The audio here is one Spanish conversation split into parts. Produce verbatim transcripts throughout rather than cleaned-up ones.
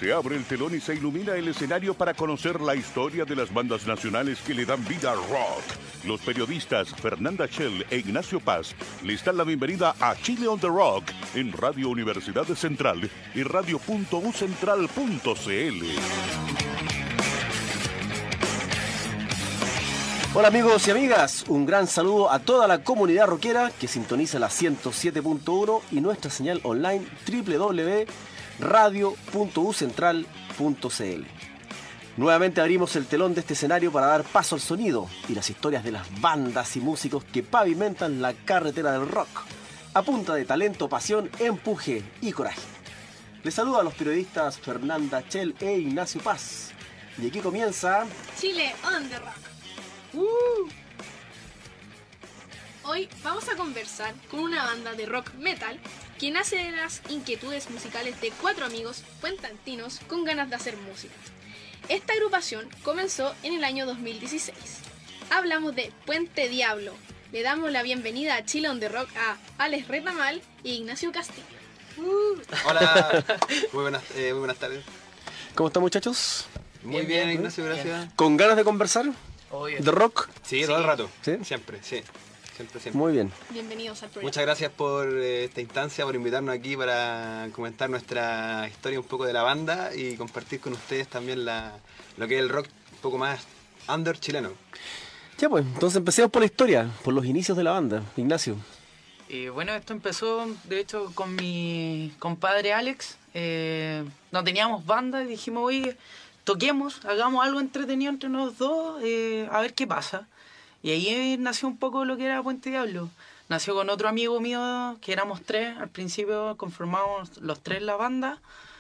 Se abre el telón y se ilumina el escenario para conocer la historia de las bandas nacionales que le dan vida al rock. Los periodistas Fernanda Shell e Ignacio Paz les dan la bienvenida a Chile on the Rock en Radio Universidad Central y radio punto u central punto c l. Hola amigos y amigas, un gran saludo a toda la comunidad rockera que sintoniza la ciento siete punto uno y nuestra señal online doble u doble u doble u punto radio punto u central punto c l. Nuevamente abrimos el telón de este escenario para dar paso al sonido y las historias de las bandas y músicos que pavimentan la carretera del rock, a punta de talento, pasión, empuje y coraje. Les saludo a los periodistas Fernanda Shell e Ignacio Paz. Y aquí comienza... Chile on the Rock. Uh. Hoy vamos a conversar con una banda de rock metal que nace de las inquietudes musicales de cuatro amigos puentantinos con ganas de hacer música. Esta agrupación comenzó en el año dos mil dieciséis. Hablamos de Puente Diablo. Le damos la bienvenida a Chile on the Rock a Alex Retamal y Ignacio Castillo. Uh. Hola, muy buenas, eh, muy buenas tardes. ¿Cómo están, muchachos? Muy bien, bien, bien Ignacio, gracias. Bien. ¿Con ganas de conversar? Obvio. ¿De rock? Sí, todo sí. el rato. ¿Sí? Siempre, sí. Siempre, siempre. Muy bien. Bienvenidos al programa. Muchas gracias por eh, esta instancia, por invitarnos aquí para comentar nuestra historia un poco de la banda y compartir con ustedes también la, lo que es el rock un poco más under chileno. Ya pues, entonces empecemos por la historia, por los inicios de la banda. Ignacio. Eh, bueno, esto empezó de hecho con mi compadre Alex. Eh, no teníamos banda y dijimos, oye, toquemos, hagamos algo entretenido entre los dos, eh, a ver qué pasa. Y ahí nació un poco lo que era Puente Diablo. Nació con otro amigo mío, que éramos tres. Al principio conformamos los tres la banda,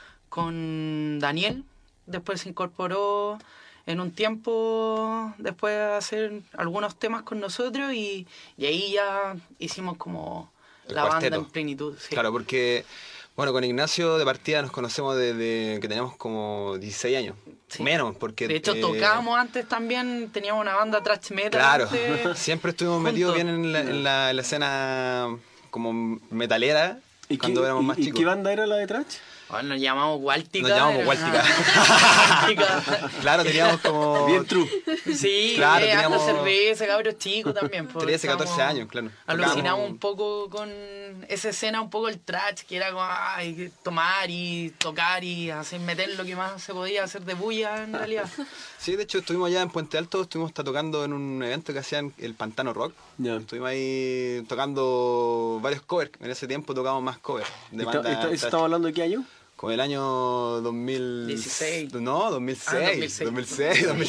con Daniel. Después se incorporó en un tiempo, después de hacer algunos temas con nosotros. Y, y ahí ya hicimos como el la cuarteto. banda en plenitud. Sí. Claro, porque... Bueno, con Ignacio de partida nos conocemos desde que teníamos como dieciséis años. Sí. Menos, porque... De hecho, eh... tocábamos antes también, teníamos una banda thrash metal. Claro, antes, siempre estuvimos juntos. Metidos bien en la, en, la, en la escena como metalera. ¿Y cuando qué, éramos y, más chicos. ¿Y qué banda era la de thrash? Bueno, nos llamamos Guáltica. Nos llamamos Guáltica. Claro, teníamos como... Bien true. Sí, claro, eh, teníamos... cerveza, cabros chicos también. trece, catorce años, claro. Alucinamos un poco con esa escena, un poco el trash, que era como ay, tomar y tocar y hacer meter lo que más se podía hacer de bulla en realidad. Sí, de hecho estuvimos allá en Puente Alto, estuvimos tocando en un evento que hacían el Pantano Rock. Yeah. Estuvimos ahí tocando varios covers. En ese tiempo tocábamos más covers. De banda, ¿Eso estaba hablando de qué año? Como el año dos mil dieciséis. No, dos mil seis. Ah, dos mil seis. dos mil seis, dos mil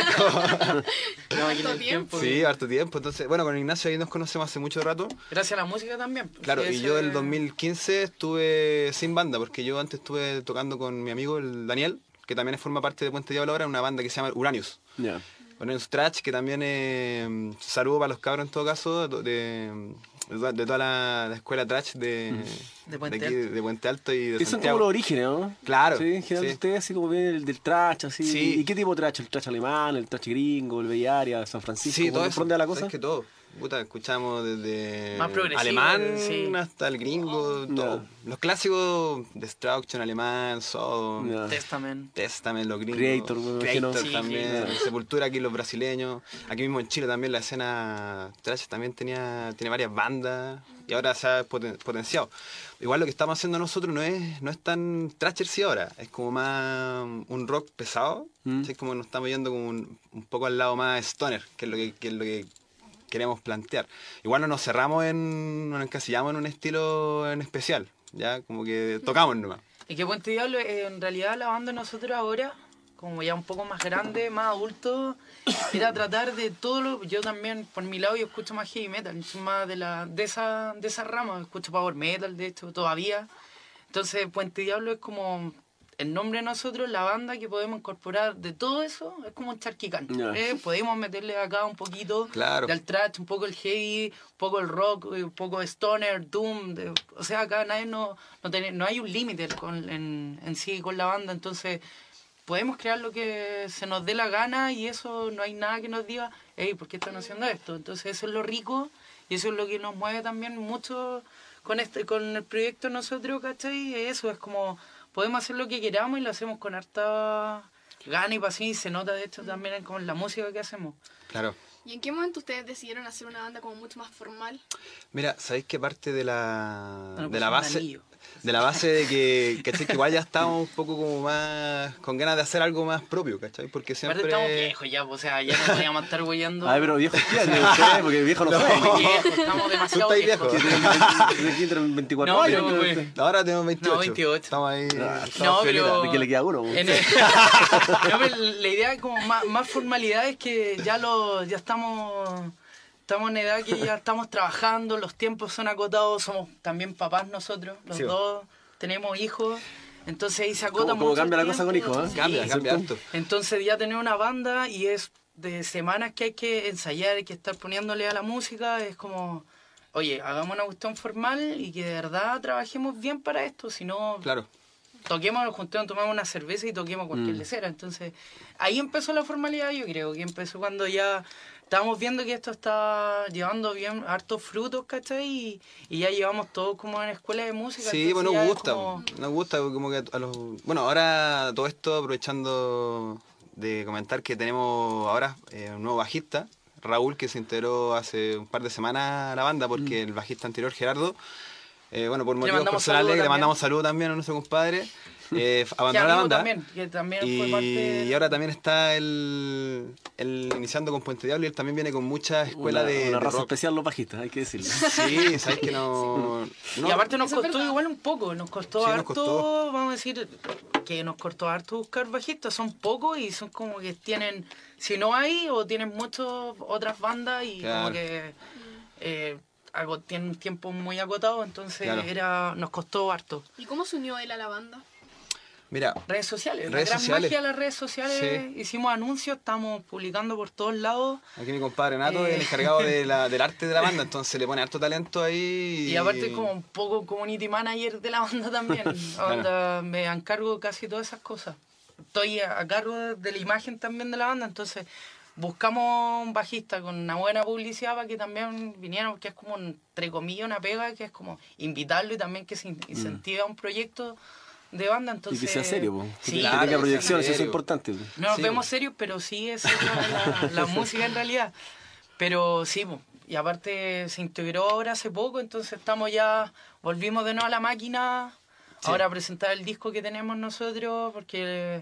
cinco. No, harto tiempo. Sí, harto tiempo. Entonces, bueno, con Ignacio ahí nos conocemos hace mucho rato. Gracias a la música también. Claro, y ese... yo el dos mil quince estuve sin banda, porque yo antes estuve tocando con mi amigo, el Daniel, que también forma parte de Puente Diablo ahora, una banda que se llama Uranius. Ya. Yeah. Uranius Trash, que también es... Saludo para los cabros en todo caso, de... de de toda la, la escuela trash de, de, Puente de, aquí, de Puente Alto y de Esos son como los orígenes, ¿no? Claro. Sí, en general sí. ustedes así como vienen del, del trash, así. Sí. ¿Y qué tipo de trash? ¿El trash alemán, el trash gringo, el Bay Area, San Francisco? Sí, todo eso. ¿Dónde a la cosa? Es que todo. Puta, escuchamos desde más alemán sí. hasta el gringo, oh, todo. No. Los clásicos, Destruction alemán, Sodom, no. Testament, Testament, los gringos, Creator, Creator sí, también, sí. Sepultura aquí los brasileños. Aquí mismo en Chile también la escena trash también tenía tiene varias bandas y ahora se ha poten potenciado. Igual lo que estamos haciendo nosotros no es no es tan trasher sí ahora, es como más un rock pesado, mm. es como nos estamos yendo como un, un poco al lado más stoner, que es lo que, que es lo que queremos plantear. Igual no nos cerramos en, nos encasillamos en un estilo en especial, ya como que tocamos nomás. Y que Puente Diablo, eh, en realidad la banda de nosotros ahora, como ya un poco más grande, más adulto, era tratar de todo lo... Yo también, por mi lado, yo escucho más heavy metal, más de, la, de, esa, de esa rama, escucho power metal, de hecho, todavía. Entonces, Puente Diablo es como... El nombre de nosotros, la banda que podemos incorporar de todo eso, es como un charquicán. Yeah. ¿eh? Podemos meterle acá un poquito claro. del thrash, un poco el heavy, un poco el rock, un poco stoner, doom. De, o sea, acá nadie no, no, tiene, no hay un límite en, en sí con la banda. Entonces, podemos crear lo que se nos dé la gana y eso no hay nada que nos diga, hey, ¿por qué están haciendo esto? Entonces, eso es lo rico y eso es lo que nos mueve también mucho con, este, con el proyecto nosotros, ¿cachai? Eso es como... podemos hacer lo que queramos y lo hacemos con harta gana y pasión y se nota de hecho también en, como en la música que hacemos. Claro. ¿Y en qué momento ustedes decidieron hacer una banda como mucho más formal? Mira, ¿sabéis que parte de la, Bueno, de pues la un base... anillo. De la base de que, ¿cachai? Que igual ya estábamos un poco como más... con ganas de hacer algo más propio, ¿cachai? Porque siempre... Aparte estamos viejos ya, o sea, ya no podíamos estar huellando. Ay, pero viejo, ¿qué años ustedes? Porque viejo no, No. sabe. Estamos viejos, estamos demasiado estáis viejos. viejos. Tienen veinticuatro No, años. pero, creo güey. que- Ahora tenemos veintiocho. No, veintiocho. Estamos ahí... Ah, estamos no, pero- piolitas. ¿De qué le queda uno? güey? En el- No, pero la idea es como más, más formalidad es que ya lo, ya estamos, estamos en edad que ya estamos trabajando, los tiempos son acotados, somos también papás nosotros, los Sí, va. dos tenemos hijos, entonces ahí se acota ¿Cómo, cómo mucho cambia el la cosa con tiempo. hijos? ¿eh? Cambia, Sí. cambia harto. Entonces ya tener una banda y es de semanas que hay que ensayar, hay que estar poniéndole a la música, es como, oye, hagamos una cuestión formal y que de verdad trabajemos bien para esto, si no, Claro. toquemos, nos juntemos, tomamos una cerveza y toquemos cualquier Mm. lecera. Entonces, ahí empezó la formalidad, yo creo, que empezó cuando ya estábamos viendo que esto está llevando bien hartos frutos, ¿cachai? Y, y ya llevamos todos como en escuela de música. Sí, entonces pues nos ya es gusta, como- nos gusta como que a los... Bueno, ahora todo esto aprovechando de comentar que tenemos ahora eh, un nuevo bajista, Raúl, que se integró hace un par de semanas a la banda porque el bajista anterior, Gerardo, eh, bueno, por Le motivos mandamos personales, saludo le también. mandamos saludos también a nuestro compadre, eh, que abandonó la amigo banda. también, que también fue Y, parte... y ahora también está él, él iniciando con Puente Diablo y él también viene con mucha escuela una, de, una de raza rock. especial los bajistas, hay que decirlo. Sí, sabes que no, no- y aparte nos Eso es costó verdad. igual un poco, nos costó Sí, nos harto, costó. vamos a decir, que nos costó harto buscar bajistas, son pocos y son como que tienen, si no hay, o tienen muchas otras bandas y Claro. como que eh, algo, tienen un tiempo muy acotado, entonces Claro. era nos costó harto. ¿Y cómo se unió él a la banda? Mira, Redes sociales, Redes la gran sociales. magia de las redes sociales, Sí. hicimos anuncios, estamos publicando por todos lados. aquí mi compadre Nato Eh. es el encargado de la, del arte de la banda, entonces le pone harto talento ahí. Y aparte como un poco community manager de la banda también. Onda, me encargo casi todas esas cosas. Estoy a, a cargo de, de la imagen también de la banda, entonces buscamos un bajista con una buena publicidad para que también vinieran, porque es como, entre comillas, una pega, que es como invitarlo y también que se in- incentive a un proyecto de banda. Entonces, Y que sea serio, po. Sí, que claro, tenga que proyección, sea eso es serio. importante. po. no nos Sí, vemos po. serios, pero sí es serio la, la música en realidad. Pero sí, po. Y aparte se integró ahora hace poco, entonces estamos ya, volvimos de nuevo a la máquina, Sí. ahora a presentar el disco que tenemos nosotros, porque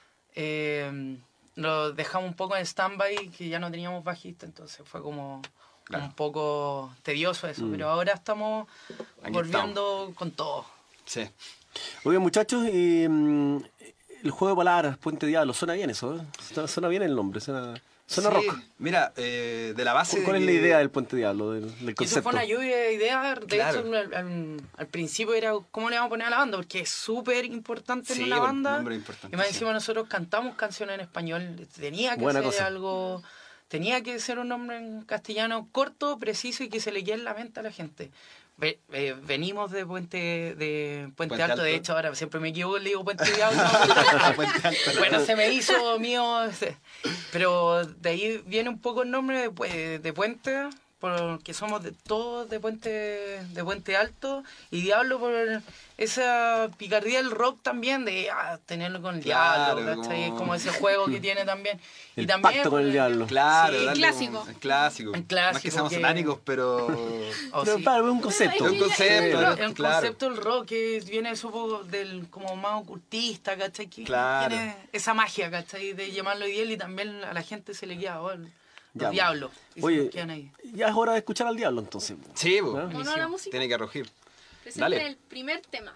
eh, lo dejamos un poco en stand-by, que ya no teníamos bajista, entonces fue como Claro. un poco tedioso eso, Mm. pero ahora estamos Aquí volviendo con todo. Sí. Oigan, muchachos, y, mm, el juego de palabras, Puente Diablo, suena bien eso, ¿eh? Suena, suena bien el nombre, suena, suena Sí, rock. Mira, eh, de la base ¿Cuál de es la que- idea del Puente Diablo, del, del Y eso concepto? fue una lluvia de ideas. De Claro. hecho, al, al- al principio era cómo le vamos a poner a la banda, porque es súper importante Sí, en una un banda. nombre Y importante, más sí. encima nosotros cantamos canciones en español. Tenía que Buena ser cosa. algo. Tenía que ser un nombre en castellano corto, preciso y que se le quede en la mente a la gente. Ve- eh, venimos de Puente de Puente, Puente Alto, de Alto. hecho ahora siempre me equivoco, le digo Puente Diablo. Puente Alto. Bueno, se me hizo mío, este, pero de ahí viene un poco el nombre de, pu- de Puente, porque somos de, todos de Puente de Puente Alto, y Diablo por esa picardía del rock también, de ah, tenerlo con el Claro, Diablo, ¿cachai? como- como ese juego que tiene también. El y también pacto con el por- diablo. Claro, Sí, darle clásico. como- el clásico. Un clásico No es que seamos que- satánicos, pero... o Pero, sí. claro, es un concepto. Es un concepto, Es un claro. concepto del rock que viene supongo del como más ocultista, ¿cachai? Que Claro. tiene esa magia, ¿cachai? De llamarlo ideal y también a la gente se le queda, oh, el- Ya, los diablos. Y se Oye, nos quedan ahí. ya es hora de escuchar al diablo entonces. Sí, po. ¿Ah? ¿Vamos a la música? Tiene que arrojir. Presenten Dale. el primer tema.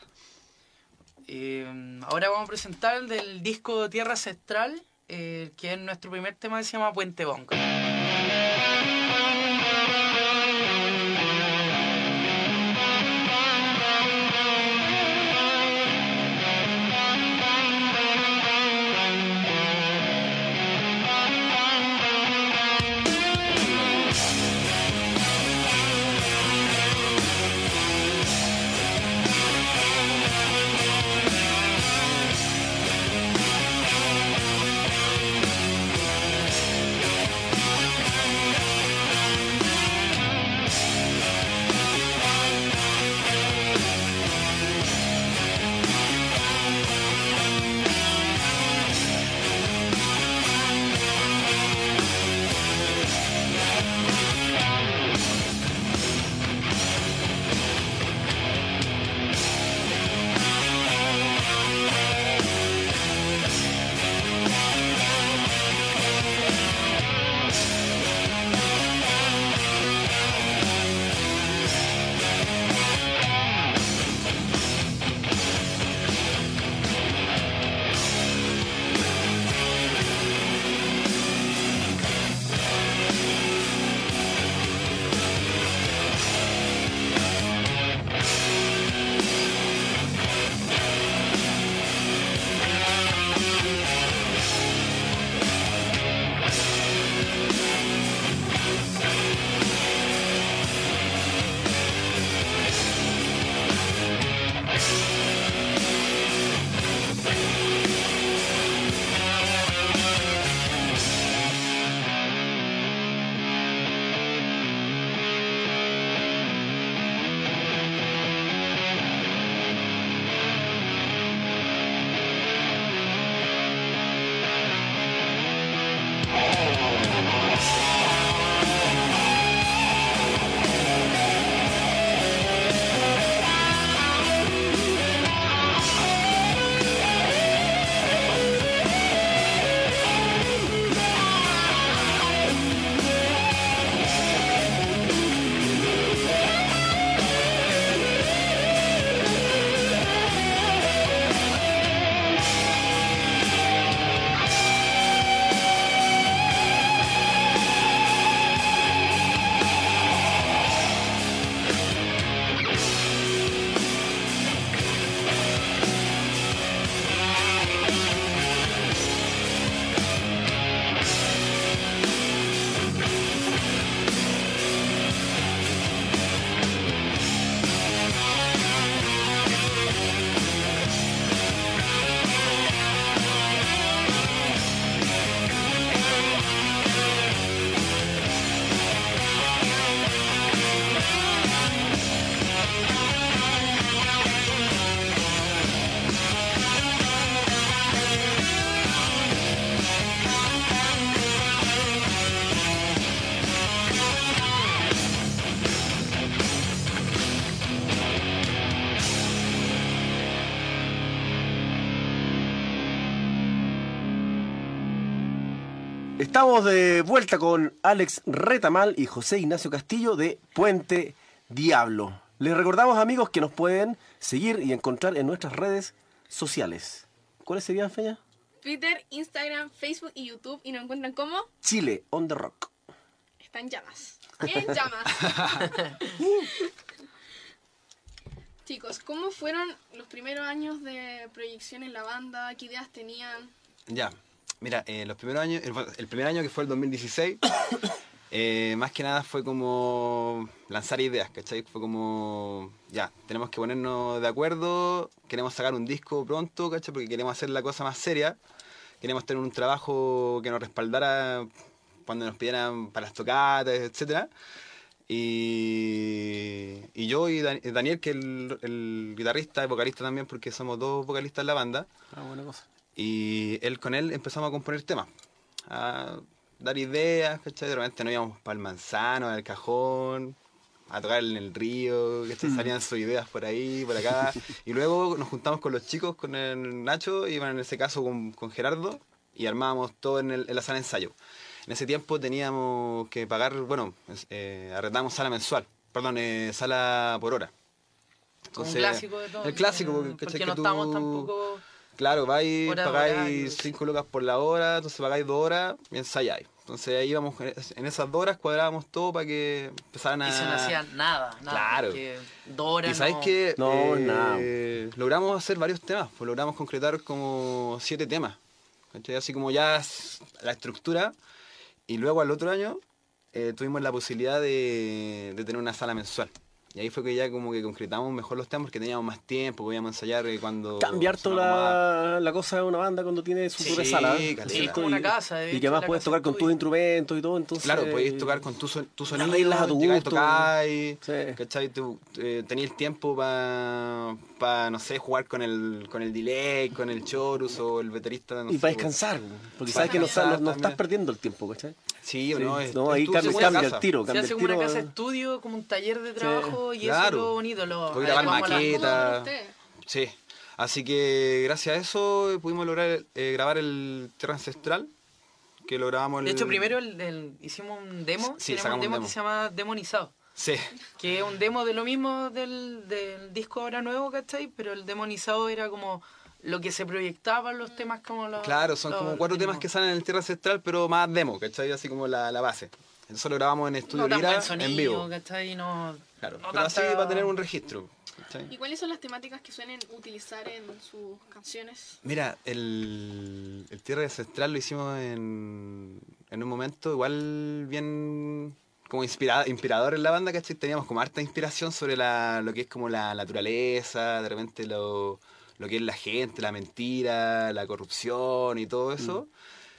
Eh, ahora vamos a presentar el del disco Tierra Ancestral, eh, que es nuestro primer tema que se llama Puente Bongo. Tierra Estamos de vuelta con Alex Retamal y José Ignacio Castillo de Puente Diablo. Les recordamos, amigos, que nos pueden seguir y encontrar en nuestras redes sociales. ¿Cuáles serían, Feña? Twitter, Instagram, Facebook y YouTube. Y nos encuentran como Chile on the Rock. Está en llamas. En llamas. Chicos, ¿cómo fueron los primeros años de proyección en la banda? ¿Qué ideas tenían? Ya, mira, eh, los primeros años, el, el primer año que fue el dos mil dieciséis, eh, más que nada fue como lanzar ideas, ¿cachai? Fue como, ya, tenemos que ponernos de acuerdo, queremos sacar un disco pronto, ¿cachai? Porque queremos hacer la cosa más seria, queremos tener un trabajo que nos respaldara cuando nos pidieran para las tocatas, etcétera. Y, y yo y Daniel, que es el, el guitarrista y vocalista también, porque somos dos vocalistas en la banda. Ah, buena cosa. Y él con él empezamos a componer temas, a dar ideas, ¿cachai? De repente nos íbamos para el Manzano, al Cajón, a tocar en el río, ¿cachai? Salían sus ideas por ahí, por acá. Y luego nos juntamos con los chicos, con el Nacho, y bueno, en ese caso con, con Gerardo, y armábamos todo en, el, en la sala de ensayo. En ese tiempo teníamos que pagar, bueno, eh, arrendábamos sala mensual, perdón, eh, sala por hora. Entonces, un clásico de todo. El clásico, porque, porque que no tú, estamos tampoco... Claro, vais, hora pagáis cinco lucas por la hora, entonces pagáis dos horas y ensayáis. Entonces ahí íbamos, en esas dos horas cuadrábamos todo para que empezaran a... Y se no hacía nada, nada. Claro. Dos horas y sabéis no... que No, eh, nada. logramos hacer varios temas, pues logramos concretar como siete temas. ¿Cachai? Así como ya la estructura. Y luego al otro año eh, tuvimos la posibilidad de, de tener una sala mensual. Y ahí fue que ya como que concretamos mejor los temas porque teníamos más tiempo, podíamos ensayar cuando... Cambiar toda la, la cosa de una banda cuando tiene su Sí, propia sala. caleta. Sí, es como una casa. de Y hecho, que además la puedes casa tocar con tuya. tus instrumentos y todo, entonces... Claro, podéis tocar con tu, son, tu las sonido, reglas a tu llegáis, gusto. tocáis, Sí. ¿cachai? Tú, eh, tenías tiempo para, pa, no sé, jugar con el, con el delay, con el chorus o el baterista. No Y sé, para pues. descansar, porque Para sabes que no, descansar estás- no, no estás también. perdiendo el tiempo, ¿cachai? Sí, o Sí. no, es, No, es ahí tu cambia, segunda cambia casa. el tiro, Se cambia hace el como tiro. una casa estudio, como un taller de trabajo y Claro. eso es lo bonito. Lo, Puedes grabar adecuamos a las- maquetas. ¿Cómo para ustedes? Sí, así que gracias a eso eh, pudimos lograr eh, grabar el Tierra Ancestral, que lo grabamos el... De hecho, primero el, el- hicimos un demo, Sí, tenemos sacamos un demo, un demo. que se llama Demonizado, Sí, que es un demo de lo mismo del, del disco ahora nuevo, ¿cachai? Pero el Demonizado era como lo que se proyectaba en los temas como los... claro, son los como cuatro ritmos. temas que salen en el Tierra Ancestral, pero más demo, ¿cachai? Así como la, la base. Eso lo grabamos en Estudio No tan Lira, buen sonido, en vivo. ¿cachai? No, Claro, no pero así tanta- va a tener un registro. ¿cachai? ¿Y cuáles son las temáticas que suelen utilizar en sus canciones? Mira, el, el Tierra Ancestral lo hicimos en, en un momento igual bien como inspirada, inspirador en la banda, ¿cachai? Teníamos como harta inspiración sobre la, lo que es como la naturaleza, de repente lo, lo que es la gente, la mentira, la corrupción y todo eso.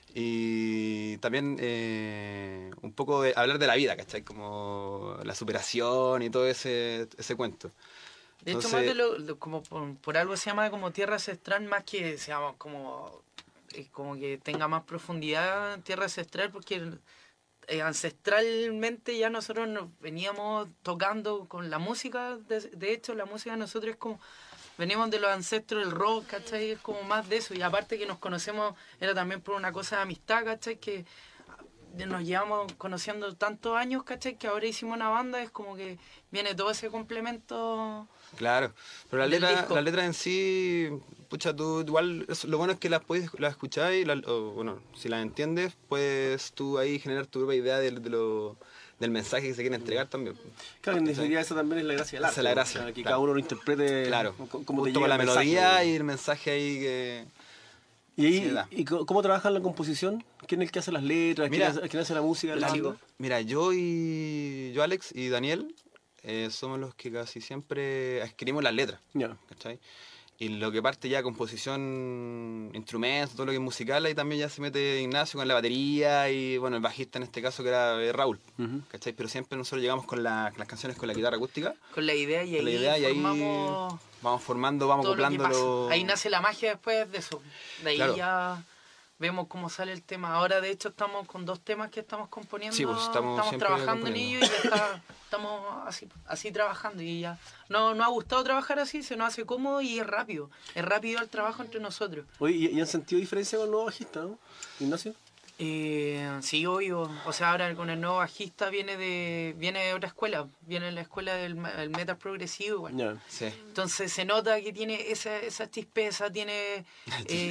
Y también eh, un poco de hablar de la vida, ¿cachai? Como la superación y todo ese, ese cuento. De hecho, Entonces- más de lo, de- como por, por algo se llama como tierra ancestral, más que seamos como, eh, como que tenga más profundidad tierra ancestral, porque eh, ancestralmente ya nosotros nos veníamos tocando con la música, de, de hecho la música de nosotros es como, venimos de los ancestros del rock, ¿cachai? Es como más de eso, y aparte que nos conocemos era también por una cosa de amistad, ¿cachai? Que nos llevamos conociendo tantos años, ¿cachai? Que ahora hicimos una banda, es como que viene todo ese complemento. Claro, pero la del letra, disco. la letra en sí, pucha, tú igual, es- lo bueno es que las puedes, las escucháis, la- o, bueno, si las entiendes, puedes tú ahí generar tu propia idea de, de lo, del mensaje que se quiere entregar también. Claro, en definitiva esa también es la gracia del arte. Esa es la ¿no? gracia, O sea, que claro. cada uno lo interprete Claro, co- como te justo llega con la el mensaje. melodía y el mensaje ahí que... ¿Y, ahí, Sí, da. ¿y co- cómo trabajan la composición? ¿Quién es el que hace las letras? ¿Quién, Mira, hace, quién hace la música? de la clásico. banda? Mira, yo y yo, Alex y Daniel, eh, somos los que casi siempre escribimos las letras. Ya. ¿Cachai? Y lo que parte ya composición, instrumentos, todo lo que es musical, ahí también ya se mete Ignacio con la batería y bueno, el bajista en este caso que era eh, Raúl, Ujú. ¿cachai? Pero siempre nosotros llegamos con la- las canciones con la guitarra acústica, Con la idea y ahí con la idea y ahí formamos vamos formando, vamos todo lo que acoplándolo. pasa. Ahí nace la magia después de eso. De ahí Claro. ya vemos cómo sale el tema. Ahora de hecho estamos con dos temas que estamos componiendo. Sí, pues, estamos siempre trabajando en componiendo. ellos y ya está- estamos así, así trabajando y ya. No, nos ha gustado trabajar así, se nos hace cómodo y es rápido. Es rápido el trabajo entre nosotros. Oye, ¿y, y han sentido diferencia con el nuevo bajista, no? Ignacio. Eh, sí, obvio. O sea, ahora con el nuevo bajista viene de viene de otra escuela. Viene de la escuela del ma- el metal progresivo igual. Ya. Sí. Entonces se nota que tiene esa, esa chispeza, tiene... eh,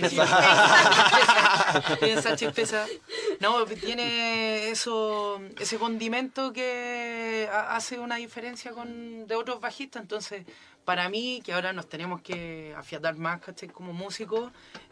tiene esa chispeza. No, tiene eso, ese condimento que ha- hace una diferencia con de otros bajistas. Entonces, para mí, que ahora nos tenemos que afiatar más, ¿cachai? Como músicos,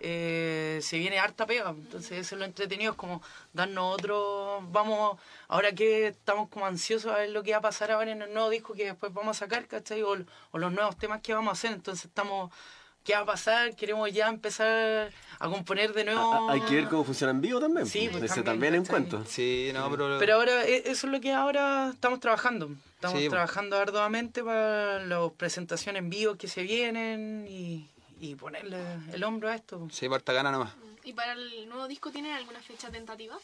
eh, se viene harta pega. Entonces, eso es lo entretenido, es como darnos otro... Vamos, ahora que estamos como ansiosos a ver lo que va a pasar ahora en el nuevo disco que después vamos a sacar, ¿cachai? O, o los nuevos temas que vamos a hacer. Entonces, estamos... ¿Qué va a pasar? Queremos ya empezar a componer de nuevo. A- a- hay que ver cómo funciona en vivo también. Sí, pues, pues, ese también, también en ¿cachai? cuento. Sí, no, pero... Pero ahora, e- eso es lo que ahora estamos trabajando. Estamos Sí, trabajando arduamente para las presentaciones en vivo que se vienen y, y ponerle el hombro a esto. Sí, parta gana nomás. ¿Y para el nuevo disco tienen alguna fecha tentativa?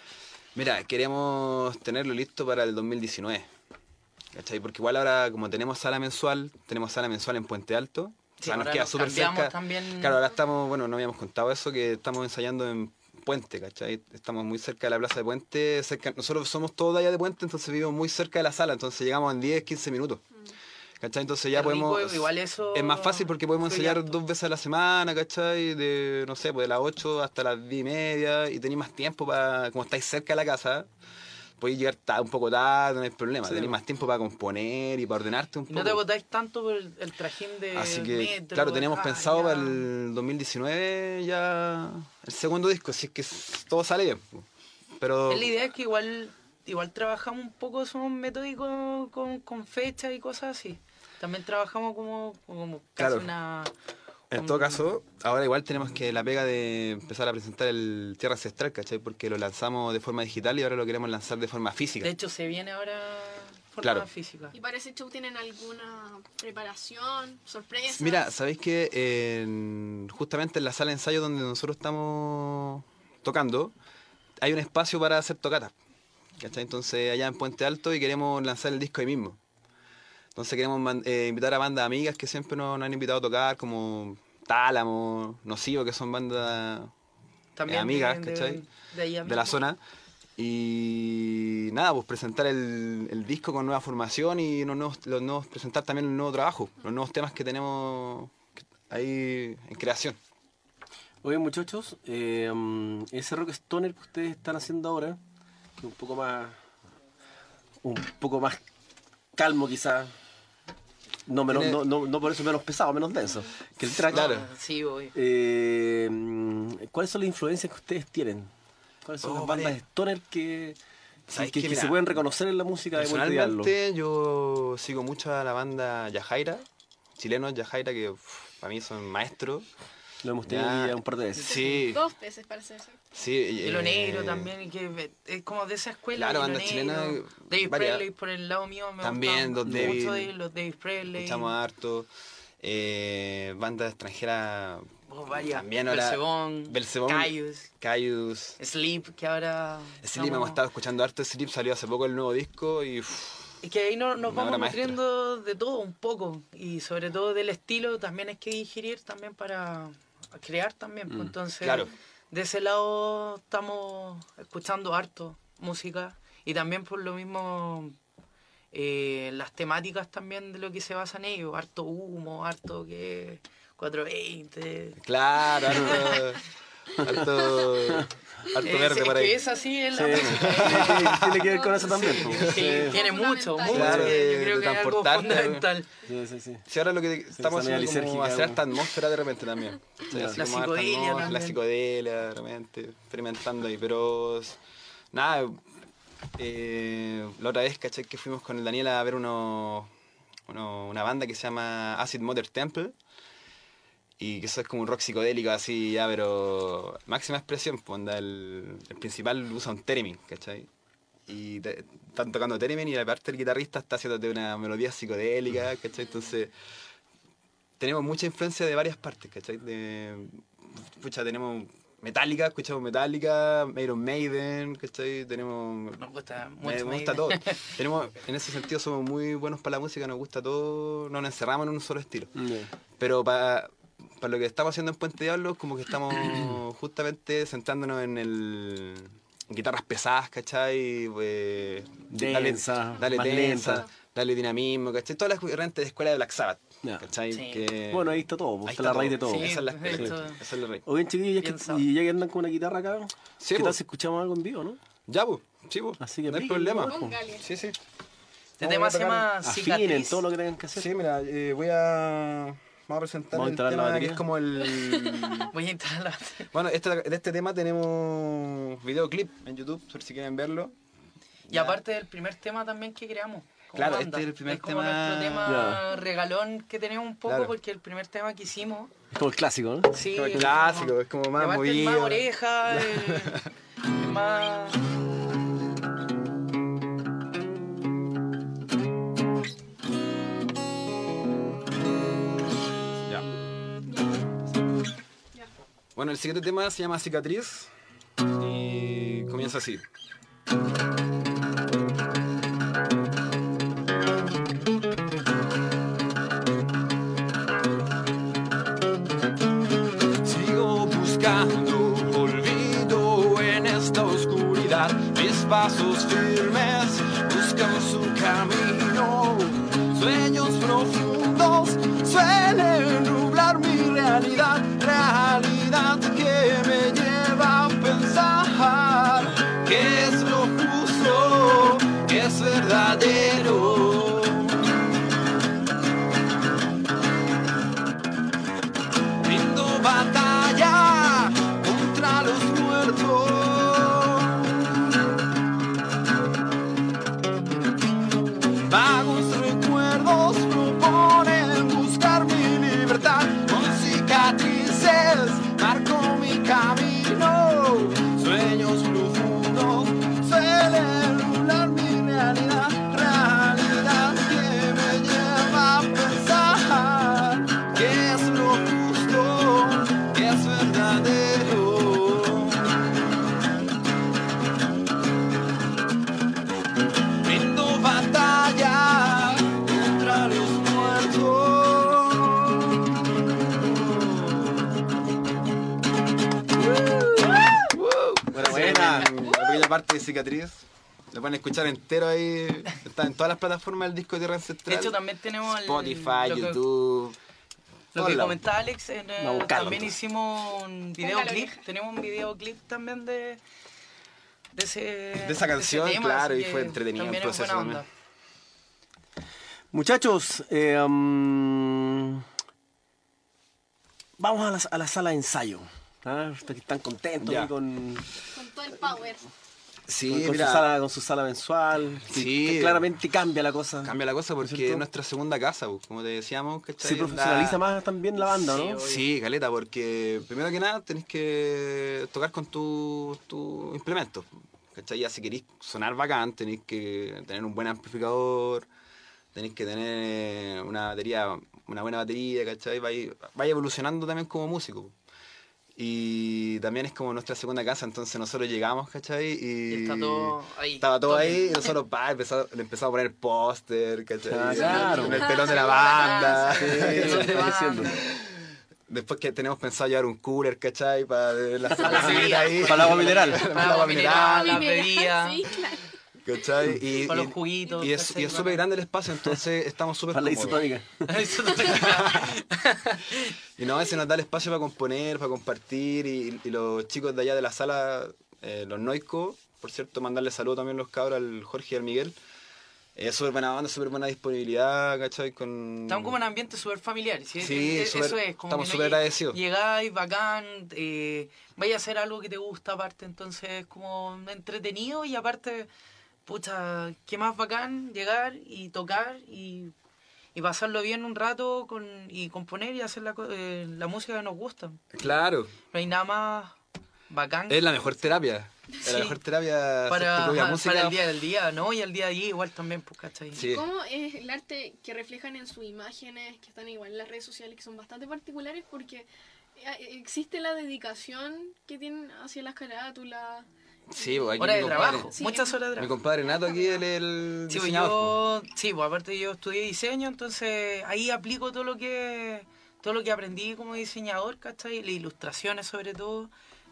Mira, queríamos tenerlo listo para el dos mil diecinueve. ¿Cachai? Porque igual ahora, como tenemos sala mensual, tenemos sala mensual en Puente Alto. Sí, o sea, nos ahora queda nos súper cambiamos cerca. también. Claro, ahora estamos, bueno, no habíamos contado eso, que estamos ensayando en Puente, ¿cachai? Estamos muy cerca de la plaza de Puente. Cerca, nosotros somos todos de allá de Puente, entonces vivimos muy cerca de la sala, entonces llegamos en diez, quince minutos. ¿Cachai? Entonces ya Es rico, podemos... igual eso es más fácil porque podemos influye ensayar harto. dos veces a la semana, ¿cachai? De, no sé, pues de las ocho hasta las diez y media y tenéis más tiempo para... Como estáis cerca de la casa, podéis llegar ta- un poco tarde, no hay problema. Sí. Tenéis más tiempo para componer y para ordenarte un Y poco. no te agotáis tanto por el, el trajín de Así que, metro, claro, teníamos ah, pensado ya. para el dos mil diecinueve ya el segundo disco, así es que s- todo sale bien. Pero... Es la idea es que igual, igual trabajamos un poco, somos metódicos con, con fechas y cosas así. También trabajamos como, como casi Claro. una... En un- todo caso, ahora igual tenemos que la pega de empezar a presentar el Tierra Ancestral, ¿cachai? Porque lo lanzamos de forma digital y ahora lo queremos lanzar de forma física. De hecho, se viene ahora forma Claro. física. ¿Y para ese show tienen alguna preparación, sorpresa? Mira, ¿sabéis que en- justamente en la sala de ensayo donde nosotros estamos tocando, hay un espacio para hacer tocatas? ¿Cachai? Entonces allá en Puente Alto y queremos lanzar el disco ahí mismo. Entonces queremos man- eh, invitar a bandas amigas que siempre nos, nos han invitado a tocar, como Tálamo, Nocivo, que son bandas También amigas, de, de, ¿cachai? de, allá de la mismo. zona. Y nada, pues presentar el, el disco con nueva formación y los nuevos, los nuevos, presentar también el nuevo trabajo, los nuevos temas que tenemos ahí en creación. Oye, muchachos, eh, um, ese rock stoner que ustedes están haciendo ahora, que es un poco más. un poco más calmo, quizás. No, menos, Tiene- no, no, no por eso menos pesado, menos denso que el track. Claro. Ah, sí, voy. Eh, mm, ¿Cuáles son las influencias que ustedes tienen? ¿Cuáles son Oh, las bandas vale. stoner que, ¿Sabes que, qué? que se Mira, pueden reconocer en la música de Puente Diablo? Personalmente yo sigo mucho a la banda Yajaira, chilenos Yajaira, que uf, para mí son maestros. Lo hemos tenido Ya. ya un par de veces. Sí, Dos veces para ser exacto. sí. Y lo eh, negro también, y que es como de esa escuela. Claro, Hilo bandas chilenas, Negro. David varias. Presley por el lado mío me También, gustan los David. mucho de los David Presley. Escuchamos harto. Eh, bandas extranjeras Oh, varias. también ahora. Belzebón, Belzebón, Caius, Caius. Sleep, que ahora... Sleep, hemos estamos- estado escuchando harto Sleep, salió hace poco el nuevo disco y uff, Es que ahí no- nos Una vamos obra maestra. nutriendo de todo un poco. Y sobre todo del estilo también hay que digerir también para crear también. pues. Mm, Entonces, claro. de ese lado estamos escuchando harto música. Y también por lo mismo eh, las temáticas también de lo que se basa en ello. Harto humo, harto que cuatrocientos veinte. claro, harto, harto, harto Es- verde es por que ahí. es así en la Sí, música. tiene que ver con eso también. Sí, pues. sí, Sí. tiene mucho, mucho. Claro, yo de- creo de que es algo transportarte. fundamental. Sí, sí, sí. Sí, ahora lo que estamos esa media haciendo es como lisérgica, hacer como- harta atmósfera de repente también. Sí, Ya. así La como harta psicodelia atmósfera, también. La psicodelia, de repente, experimentando ahí, pero nada, eh, la otra vez caché que fuimos con el Daniel a ver uno, uno- una banda que se llama Acid Mother Temple y que eso es como un rock psicodélico así ya, pero máxima expresión, pues onda, el, el principal usa un theremin, ¿cachai? Y te- están tocando theremin y la parte del guitarrista está haciéndote una melodía psicodélica, ¿cachai? Entonces tenemos mucha influencia de varias partes, ¿cachai? De, pucha, tenemos Metallica, escuchamos Metallica, Iron Maiden, ¿cachai? Tenemos... Nos gusta Me, mucho. me gusta todo. Tenemos, en ese sentido somos muy buenos para la música, nos gusta todo, no nos encerramos en un solo estilo. Ya. Pero para lo que estamos haciendo en Puente Diablo, como que estamos justamente centrándonos en el, guitarras pesadas, ¿cachai? Eh, Densa, dale, dale más tensa, lenta. dale dinamismo, ¿cachai? Todas las corrientes de escuela de Black Sabbath, Ya. ¿cachai? Sí. Que... Bueno, ahí está todo, pues, ahí está la raíz de todo. Sí. Esa es la, Perfecto. esa es la raíz. Oye, chiquillos, ya que, Piensa. y ya que andan con una guitarra acá, Sí, ¿qué tal pues. si escuchamos algo en vivo, no? Ya, pues, sí, pues, Así que no hay pique, problema. pues. Póngale. Sí, sí. Este Vamos tema a se tocar- llama Afinen Cicatriz. todo lo que tengan que hacer. Sí, mira, eh, voy a... Vamos a presentar Vamos a el instalar la tema que batería. es como el... Voy a instalar. Bueno, este, de este tema tenemos videoclip en YouTube, por si quieren verlo. Y aparte del primer tema también que creamos. como Claro, banda. este es el primer como tema- nuestro tema Ya. regalón que tenemos un poco, Claro. porque el primer tema que hicimos. Es como el clásico, ¿no? Sí, Como el es clásico, como- es como más y aparte es movido. más oreja, eh, es más. Ya. Ya. Bueno, el siguiente tema se llama Cicatriz y comienza así. Sigo buscando olvido en esta oscuridad. Mis pasos firmes buscan su camino. Sueños profundos suelen nublar mi realidad. Realidad que me lleva a pensar que es lo justo, que es verdadero. Brindo batalla contra los muertos. Vagos recuerdos proponen buscar mi libertad. Con cicatrices marco mi camino. Sueños profundos suelen nublar mi realidad. Realidad que me lleva a pensar que es lo justo, que es verdadero. Brindo batalla contra los muertos. Buena, buena. La pequeña parte de Cicatriz. Lo pueden escuchar entero ahí. Está en todas las plataformas del disco Tierra Ancestral. De hecho, también tenemos el- Spotify, lo que- YouTube. Lo todos que lados. comentaba Alex, en, eh, Vamos a buscarlo, también entonces. hicimos un videoclip. oreja. Tenemos un videoclip también de, de, ese, de esa canción, ese tema, claro, así y que fue entretenido el también es proceso buena también. onda. Muchachos, eh, um, vamos a la, a la sala de ensayo. ¿Ah? Ustedes que están contentos Ya. ahí con, Con todo el power. Sí, con, con mira, su sala, con su sala mensual. que- Sí. que claramente cambia la cosa. cambia la cosa ¿No es porque cierto? es nuestra segunda casa, pues, como te decíamos. ¿cachai? Se profesionaliza La- más también la banda, ¿no? Sí, Sí, caleta, porque primero que nada tenés que tocar con tus tu implementos. ¿Cachai? Ya si queréis sonar bacán, tenéis que tener un buen amplificador, tenéis que tener una batería, una buena batería, ¿cachai? Vais vais evolucionando también como músico. Y también es como nuestra segunda casa, entonces nosotros llegamos, ¿cachai? Y, Y está todo ahí. Estaba todo Todo ahí bien. y nosotros pa, empezamos, le empezamos a poner póster, ¿cachai? Ah, claro. Con el telón de la banda. Sí, eso te iba diciendo. Después que tenemos pensado llevar un cooler, ¿cachai? Para la la cervecita bebida. ahí. Para el agua mineral. Para el Para agua la mineral. la Mineral, bebida. Sí, claro. ¿Cachai? Y, Para y- los juguitos, Y es, ¿cachai? y es súper grande el espacio, entonces estamos súper Para la cómodos. isotónica. Eso no- Y no, se nos da el espacio para componer, para compartir. Y, y los chicos de allá de la sala, eh, los Noicos, por cierto, mandarle saludos también a los cabros, al Jorge y al Miguel. Es súper buena banda, súper buena disponibilidad, ¿cachai? Con... Estamos como en un ambiente súper familiar. ¿sí? Sí, Eh, súper- eso es. Como estamos que súper no lleg- agradecidos. Llegáis, bacán, eh, vaya a hacer algo que te gusta aparte, entonces es como entretenido y aparte, pucha, qué más bacán llegar y tocar y, y pasarlo bien un rato con, y componer y hacer la, co- eh, la música que nos gusta. Claro, No hay nada más bacán es la mejor terapia. Es la Sí. mejor terapia hacer para, tu propia ajá, música. para el día del día, ¿no? Y el día de allí igual también, pues, ¿cachai? Sí. ¿Cómo es el arte que reflejan en sus imágenes, que están igual en las redes sociales, que son bastante particulares? Porque eh, existe la dedicación que tienen hacia las carátulas. Sí, pues, aquí Hora mi de compadre- trabajo, Sí. muchas horas de Mi trabajo. compadre Nato aquí, él es el Sí, pues diseñador. yo, sí, pues aparte yo estudié diseño, entonces ahí aplico todo lo que todo lo que aprendí como diseñador, ¿cachai? Las ilustraciones sobre todo.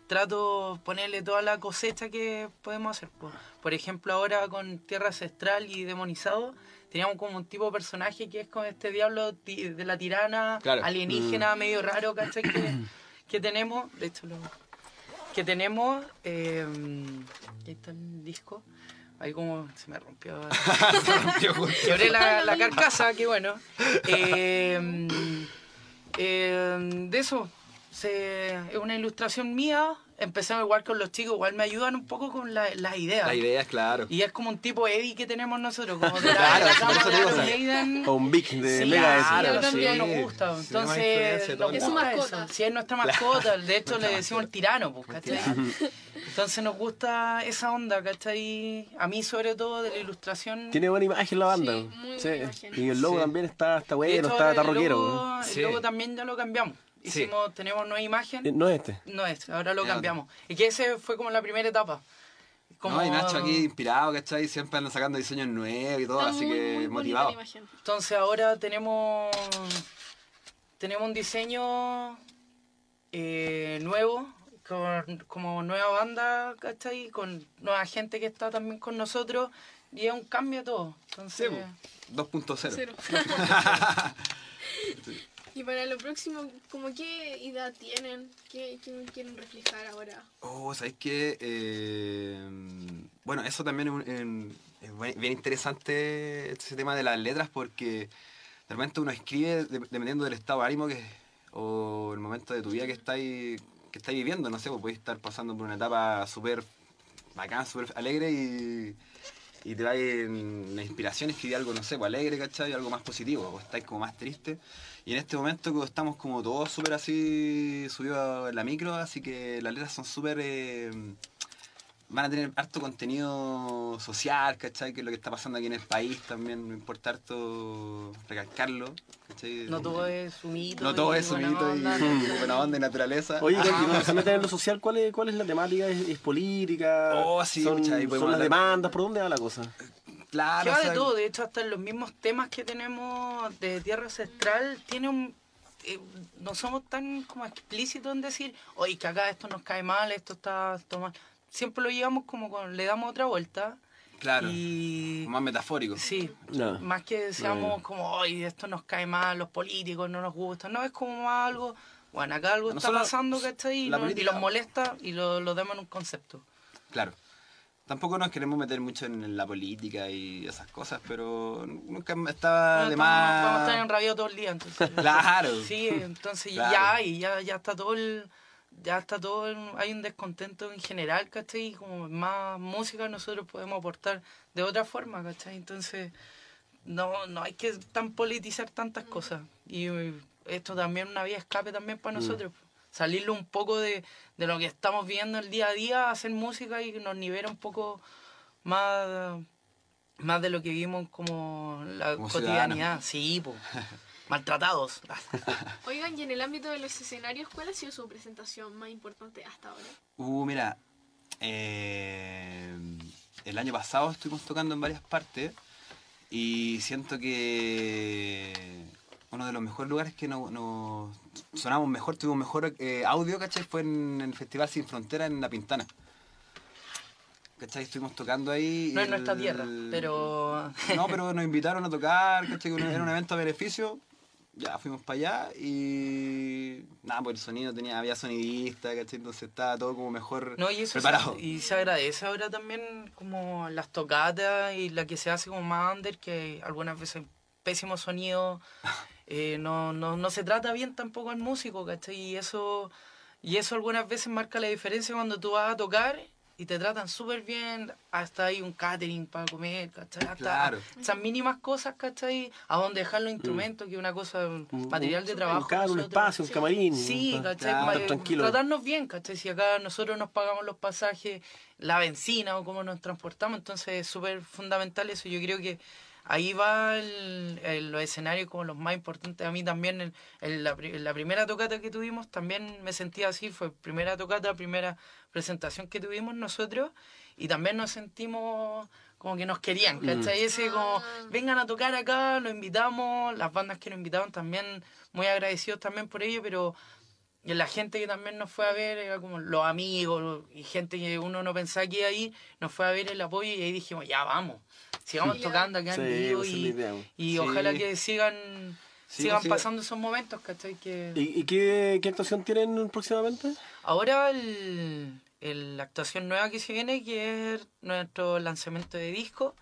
trato de ponerle toda la cosecha que podemos hacer. Por, por ejemplo, ahora con Tierra Ancestral y Demonizado, teníamos como un tipo de personaje que es como este diablo ti- de la tirana, Claro. alienígena, medio raro, ¿cachai? Que, que tenemos, de hecho, lo, que tenemos, eh, ahí está el disco, ahí como se me rompió, quebré la, la carcasa, que bueno. Eh, eh, de eso, se, es una ilustración mía. Empezamos igual con los chicos, igual me ayudan un poco con la- las ideas. La idea es claro. Y es como un tipo Eddie que tenemos nosotros, como de la, Claro, de la por cama eso de digo, Iron o sea, Maiden. O un Vic de Sí, Mega sí, claro, yo también. nos gusta. Sí, Entonces, influencia, todo. nos Es su gusta mascota. eso. Sí, es nuestra mascota. De hecho, le decimos el tirano, pues, ¿cachai? Entonces nos gusta esa onda, ¿cachai? A mí, sobre todo, de la ilustración. Tiene buena imagen la banda. Sí, muy buena imagen. Y el logo Sí. también está, está De bueno, hecho, está, está el rockero. logo, el Sí. logo también ya lo cambiamos. Sí. Hicimos, tenemos nueva imagen. Eh, No es este. No es, ahora lo Ya. cambiamos. Y que ese fue como la primera etapa. Como, No, y Nacho aquí inspirado, ¿cachai? Siempre anda sacando diseños nuevos y todo, Está así muy, que muy bonita motivado. la imagen. Entonces ahora tenemos tenemos un diseño eh, nuevo, con, como nueva banda, ¿cachai? Con nueva gente que está también con nosotros. Y es un cambio de todo. Sí, Entonces, po. dos punto cero. Cero. Y para lo próximo, ¿cómo qué idea tienen? ¿Qué, qué quieren reflejar ahora? Oh, ¿sabes qué? Eh, bueno, eso también es, un- en- es buen- bien interesante ese tema de las letras porque de repente uno escribe de- dependiendo del estado de ánimo que, o el momento de tu vida que estáis que estáis viviendo, no sé, pues podéis estar pasando por una etapa súper bacán, súper alegre y, y te va en la inspiración escribir algo, no sé, pues alegre, ¿cachai? Algo más positivo, o estáis como más triste. Y en este momento que estamos como todos súper así subidos en la micro, así que las letras son súper... eh, van a tener harto contenido social, ¿cachai? Que es lo que está pasando aquí en el país también, me importa harto recalcarlo, ¿cachai? no todo es sumito. No todo y es buena sumito y onda, no. buena onda y naturaleza. Oye, y cuando se meten en lo social, ¿cuál es, cuál es la temática? ¿Es, es política? Oh, sí, ¿Son, mucha, ahí son podemos las hablar. demandas? ¿Por dónde va la cosa? Claro, Que va o sea, de todo, de hecho hasta en los mismos temas que tenemos de Tierra Ancestral tiene un... eh, no somos tan como explícitos en decir, oye, que acá esto nos cae mal, esto está esto mal. Siempre lo llevamos como con, le damos otra vuelta. Claro, Y más metafórico. sí, No. más que seamos como, oye, esto nos cae mal, los políticos no nos gusta. No, es como más algo, bueno, acá algo está Nosotros, pasando, ¿cachai? Y, la no- y política- los molesta y lo, lo damos en un concepto. Claro. Tampoco nos queremos meter mucho en la política y esas cosas, pero nunca está Bueno, de estamos- más... Vamos a estar en radio todo el día, entonces. Claro. Sí, entonces Claro. ya hay, ya, ya está todo el, ya está todo el- hay un descontento en general, ¿cachai? Y como más música nosotros podemos aportar de otra forma, ¿cachai? Entonces no, no hay que tan politizar tantas cosas. Y eh, esto también es una vía de escape también para nosotros. Salirlo un poco de, de lo que estamos viendo el día a día, hacer música y nos nivela un poco más, más de lo que vivimos como la Como cotidianidad. Sí, pues. Maltratados. Oigan, y en el ámbito de los escenarios, ¿cuál ha sido su presentación más importante hasta ahora? Uh, mira, eh, el año pasado estuvimos tocando en varias partes y siento que uno de los mejores lugares que nos no, sonamos mejor, tuvimos mejor eh, audio, ¿cachai? Fue en el Festival Sin Frontera en La Pintana. ¿Cachai? Estuvimos tocando ahí. y No es nuestra el- tierra, pero... No, pero nos invitaron a tocar, ¿cachai? Era un evento a beneficio. Ya fuimos para allá y nada, pues el sonido tenía, había sonidista, ¿cachai? Entonces estaba todo como mejor No, y eso preparado. se, y se agradece ahora también como las tocatas y la que se hace como más under, que algunas veces pésimo sonido, eh, no, no, no se trata bien tampoco al músico, ¿cachai? Y eso, y eso algunas veces marca la diferencia cuando tú vas a tocar y te tratan súper bien, hasta hay un catering para comer, ¿cachai? Hasta Claro. esas mínimas cosas, ¿cachai? A dónde dejar los instrumentos, que es una cosa, material de trabajo. Buscar un nosotros. espacio, un camarín. Sí, pa- ¿cachai? Claro, Pa- tranquilo. Tratarnos bien, ¿cachai? Si acá nosotros nos pagamos los pasajes, la benzina o cómo nos transportamos, entonces es súper fundamental eso. Yo creo que ahí va el, el- los escenarios como los más importantes. A mí también, el, el- la, pri- la primera tocata que tuvimos, también me sentía así, fue primera tocata, primera presentación que tuvimos nosotros, y también nos sentimos como que nos querían, ¿cachai? Ese como, vengan a tocar acá, los invitamos, las bandas que nos invitaban también, muy agradecidos también por ello, pero y la gente que también nos fue a ver, era como los amigos y gente que uno no pensaba que iba ahí, nos fue a ver el apoyo y ahí dijimos, ya vamos, sigamos Ya. tocando acá en Sí, vivo esa es la y, idea. y Sí. ojalá que sigan, Sí, sigan sí. pasando esos momentos, ¿cachai? Que ¿Y, y qué, qué actuación tienen próximamente? ahora el, el- la actuación nueva que se viene, que es nuestro lanzamiento de disco,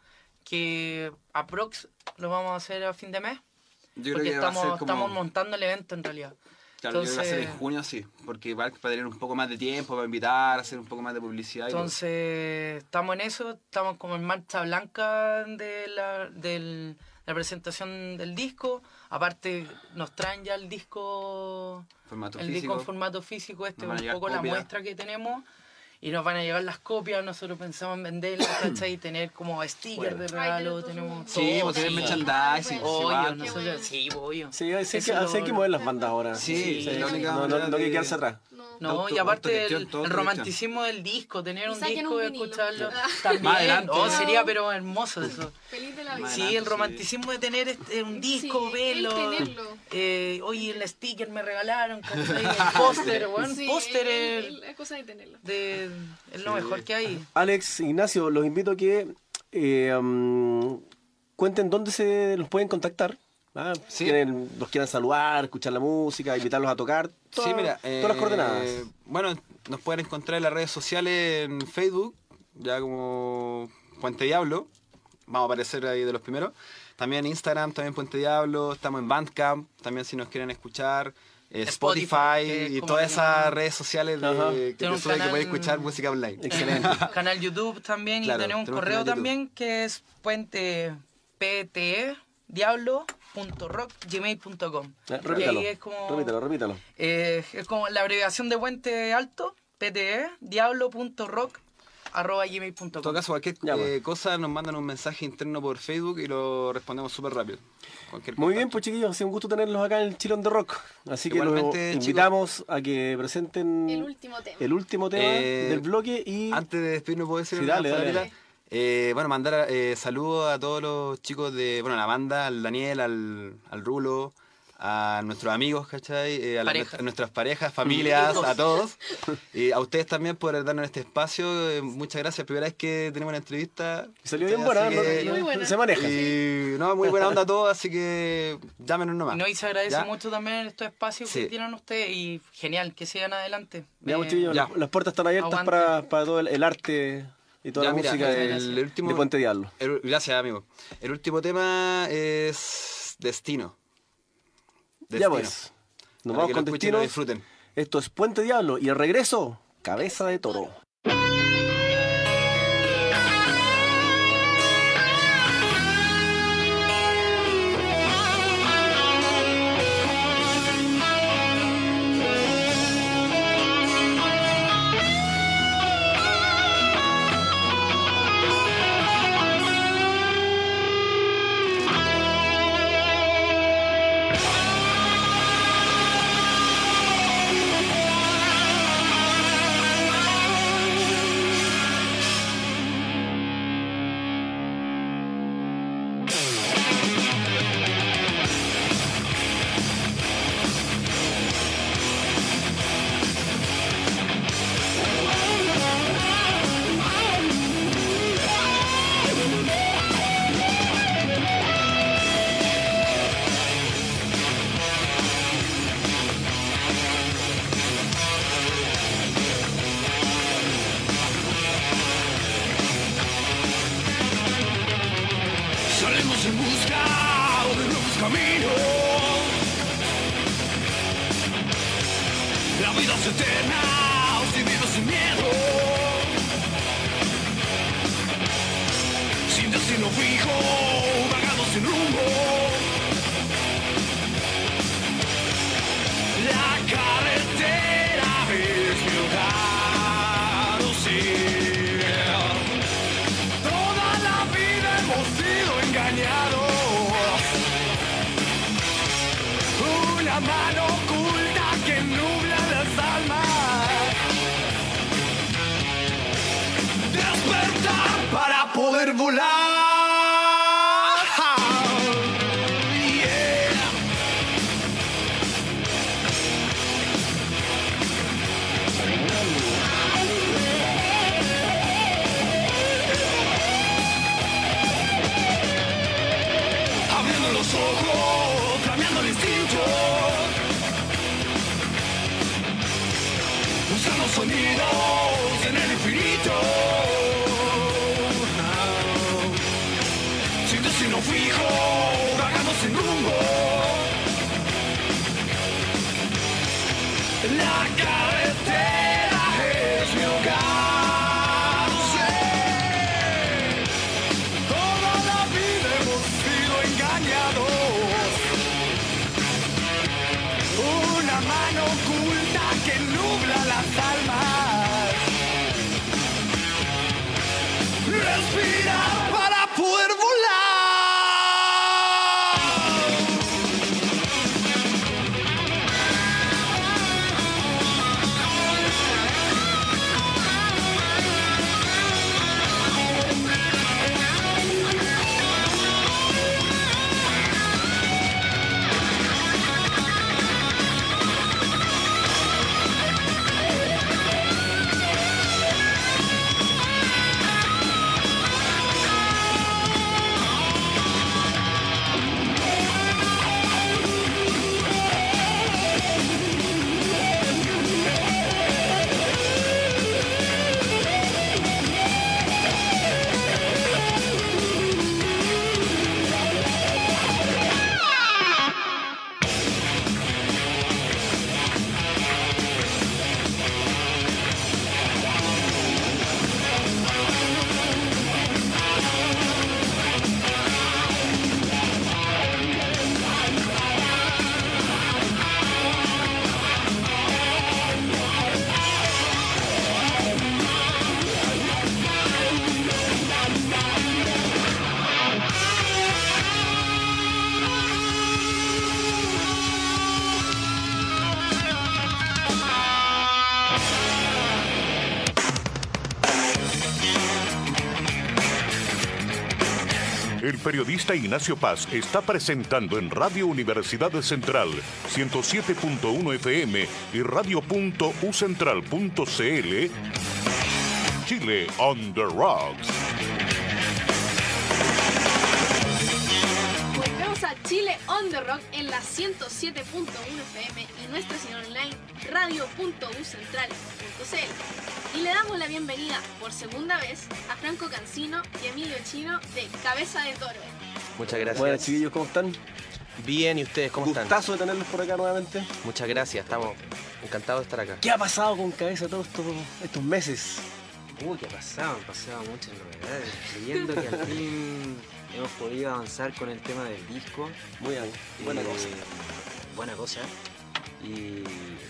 que aprox lo vamos a hacer a fin de mes, Yo creo porque que va a estamos, ser como... estamos montando el evento en realidad. Claro, yo creo que va a ser en Entonces- junio, sí. Porque va para tener un poco más de tiempo, para invitar, hacer un poco más de publicidad. y todo. Entonces, estamos en eso, estamos como en marcha blanca de la, del- la presentación del disco. Aparte, nos traen ya el disco, Formato el físico. disco en formato físico, este Nos van a es un llegar poco la copias. muestra que tenemos. Y nos van a llegar las copias, nosotros pensamos en venderlas, ¿cachai? Y tener como stickers de regalo, Ay, tenemos Sí, todo, pues tener sí. merchandising. Qué Obvio, igual, no nosotros, bueno. sí, obvio. Sí, así, Eso que, así hay lo- que mover las bandas ahora. Sí, la única no, no, manera no hay que de- quedarse atrás. No. No, Auto- y aparte el, autogestión, todo el autogestión. romanticismo del disco, tener Y un saquen disco un y vinilo. escucharlo Ah. también. Más adelante. Oh, sería pero hermoso eso. Feliz de la vida. Más Sí, adelante, el romanticismo de tener este, un disco, Sí, verlo. el tenerlo. Eh, oye, el sticker me regalaron, ¿cachai? El póster, weón, Sí, póster el- es el- es cosa de tenerlo. de- es lo Sí. mejor que hay. Alex, Ignacio, los invito a que eh, um, cuenten dónde se los pueden contactar. ¿ah? Sí. Quieren, los quieran saludar, escuchar la música, invitarlos a tocar. Todas, Sí, mira. todas las eh, coordenadas. Bueno, nos pueden encontrar en las redes sociales, en Facebook, ya como Puente Diablo. Vamos a aparecer ahí de los primeros. También en Instagram, también Puente Diablo. Estamos en Bandcamp, también si nos quieren escuchar. eh, Spotify, Spotify, que es y como todas que esas no- redes sociales de, Ajá. que, Tiene un te sube que canal- puedes escuchar música online. Excelente. Canal YouTube también Claro, y tenemos un tenemos correo canal YouTube. también que es puente pte diablo punto rock gmail punto com. Eh, Y repítalo, ahí es como, repítalo, repítalo. eh, es como la abreviación de Puente Alto, pte diablo punto rock arroba gmail punto En todo com. caso, cualquier Ya, eh, pues. cosa nos mandan un mensaje interno por Facebook y lo respondemos súper rápido. Cualquier Muy bien, contacto. pues chiquillos, ha sido un gusto tenerlos acá en el Chile on the Rock. Así que los Igualmente, invitamos a que presenten El último tema. el último tema Eh, del bloque y Antes de despedirnos, ¿puedo decir Sí, una dale, dale. palabrita? Eh, bueno, mandar eh, saludos a todos los chicos de, bueno, la banda, al Daniel, al, al Rulo, a nuestros amigos, ¿cachai? Eh, a, la- Parejas. a nuestras parejas, familias, Hijos. a todos. Y a ustedes también por darnos este espacio. Eh, muchas gracias. Primera vez que tenemos una entrevista. salió bien Así buena, que- ¿no? Muy buena. Se maneja. Y no, muy buena onda todo, así que llámenos nomás. No, y se agradece ¿Ya? mucho también estos espacios Sí. que tienen ustedes y genial, que sigan adelante. Ya, pues, Eh, chiquillos, ya. las, las puertas están abiertas Aguante. para, para todo el, el arte y toda Ya, la mira, música de, el, el último, de Puente Diablo. el- gracias, amigo. El último tema es Destino. Ya pues, nos Para vamos que con lo escuchen y lo destinos. disfruten. Esto es Puente Diablo y el regreso, Cabeza de Toro. Salimos en busca de nuevos caminos. La vida es eterna, si vives sin miedo. Sin destino fijo, vagando sin rumbo. La carretera es mi hogar, oh sí. Toda la vida hemos sido engañados. Una mano oculta que nubla las almas. Despertar para poder volar. Yeah. sonidos en el infinito. Sin destino fijo, vagando sin rumbo. La carretera es mi hogar. Sí. Toda la vida hemos sido engañados. Una mano oculta que nubla las almas. Respirar para poder volar. El periodista Ignacio Paz está presentando en Radio Universidad Central ciento siete punto uno F M y radio punto u central punto c l Chile on the Rocks. Volvemos a Chile on the Rock en la ciento siete punto uno F M y nuestra señal online radio punto u central punto c l. Y le damos la bienvenida por segunda vez a Franco Cancino y Emilio Chino de Cabeza de Toro. Muchas gracias. Buenas, chiquillos, ¿cómo están? Bien, ¿y ustedes cómo están? Gustazo de tenerlos por acá nuevamente. Muchas gracias, estamos encantados de estar acá. ¿Qué ha pasado con Cabeza todos estos, estos meses? Uy, ¿qué ha pasado? Han pasado muchas novedades. Creyendo que al fin hemos podido avanzar con el tema del disco. Muy bien, buena Eh, cosa. Buena cosa. Y...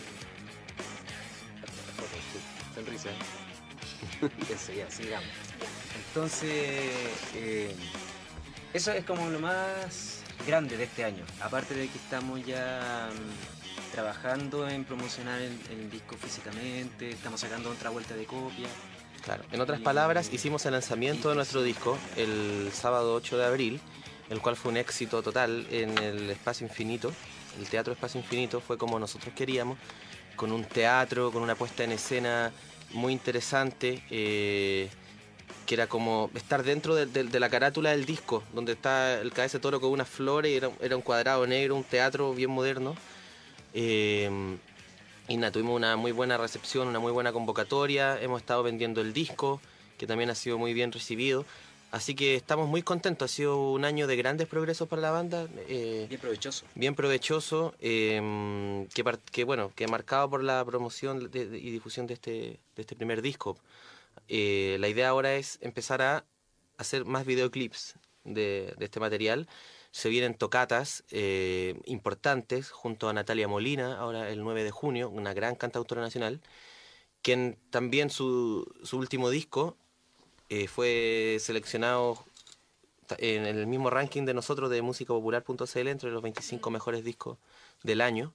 Sonrisa. Eso, ya, sigamos. Entonces, eh, eso es como lo más grande de este año. Aparte de que estamos ya mm, trabajando en promocionar el, el disco físicamente, estamos sacando otra vuelta de copia. Claro, en otras Y- palabras, hicimos el lanzamiento de nuestro disco el sábado ocho de abril, el cual fue un éxito total en el Espacio Infinito. El Teatro Espacio Infinito fue como nosotros queríamos, con un teatro, con una puesta en escena muy interesante, eh, que era como estar dentro de, de- de la carátula del disco, donde está el Cabeza de Toro con unas flores, era, era un cuadrado negro, un teatro bien moderno. Eh, y nada, tuvimos una muy buena recepción, una muy buena convocatoria, hemos estado vendiendo el disco, que también ha sido muy bien recibido. Así que estamos muy contentos, ha sido un año de grandes progresos para la banda. eh, Bien provechoso. bien provechoso, eh, que, par- que bueno, que marcado por la promoción de- de- y difusión de este, de este primer disco. Eh, la idea ahora es empezar a hacer más videoclips de, de este material. Se vienen tocatas eh, importantes junto a Natalia Molina, ahora el nueve de junio, una gran cantautora nacional, quien también su, su último disco eh, fue seleccionado en el mismo ranking de nosotros de música popular punto c l entre los veinticinco mejores discos del año.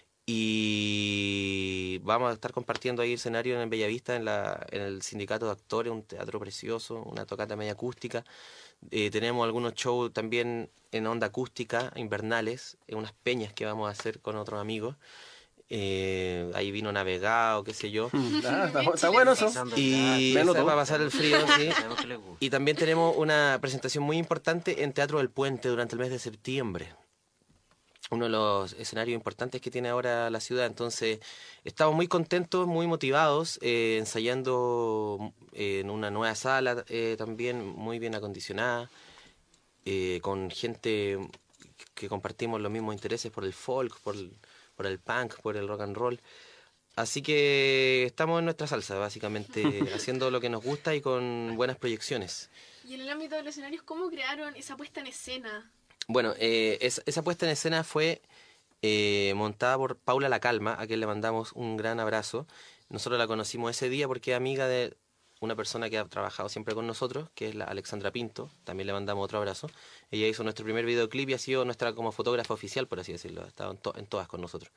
Y vamos a estar compartiendo ahí escenario en Bellavista, en, la, en el Sindicato de Actores, un teatro precioso, una tocata media acústica. Eh, tenemos algunos shows también en onda acústica, invernales, en unas peñas que vamos a hacer con otros amigos. Eh, ahí vino Navegado, qué sé yo. Ah, está, está bueno eso. Y Me eso noto. va a pasar el frío, sí. Sabemos que les gusta. Y también tenemos una presentación muy importante en Teatro del Puente durante el mes de septiembre. uno de los escenarios importantes que tiene ahora la ciudad. Entonces, estamos muy contentos, muy motivados, eh, ensayando eh, en una nueva sala eh, también, muy bien acondicionada, eh, con gente que compartimos los mismos intereses por el folk, por el, por el punk, por el rock and roll. Así que estamos en nuestra salsa, básicamente, haciendo lo que nos gusta y con buenas proyecciones. Y en el ámbito de los escenarios, ¿cómo crearon esa puesta en escena? Bueno, eh, es, esa puesta en escena fue eh, montada por Paula La Calma, a quien le mandamos un gran abrazo. Nosotros la conocimos ese día porque es amiga de una persona que ha trabajado siempre con nosotros, que es la Alexandra Pinto. También le mandamos otro abrazo. Ella hizo nuestro primer videoclip y ha sido nuestra como fotógrafa oficial, por así decirlo. Ha estado en, to en todas con nosotros.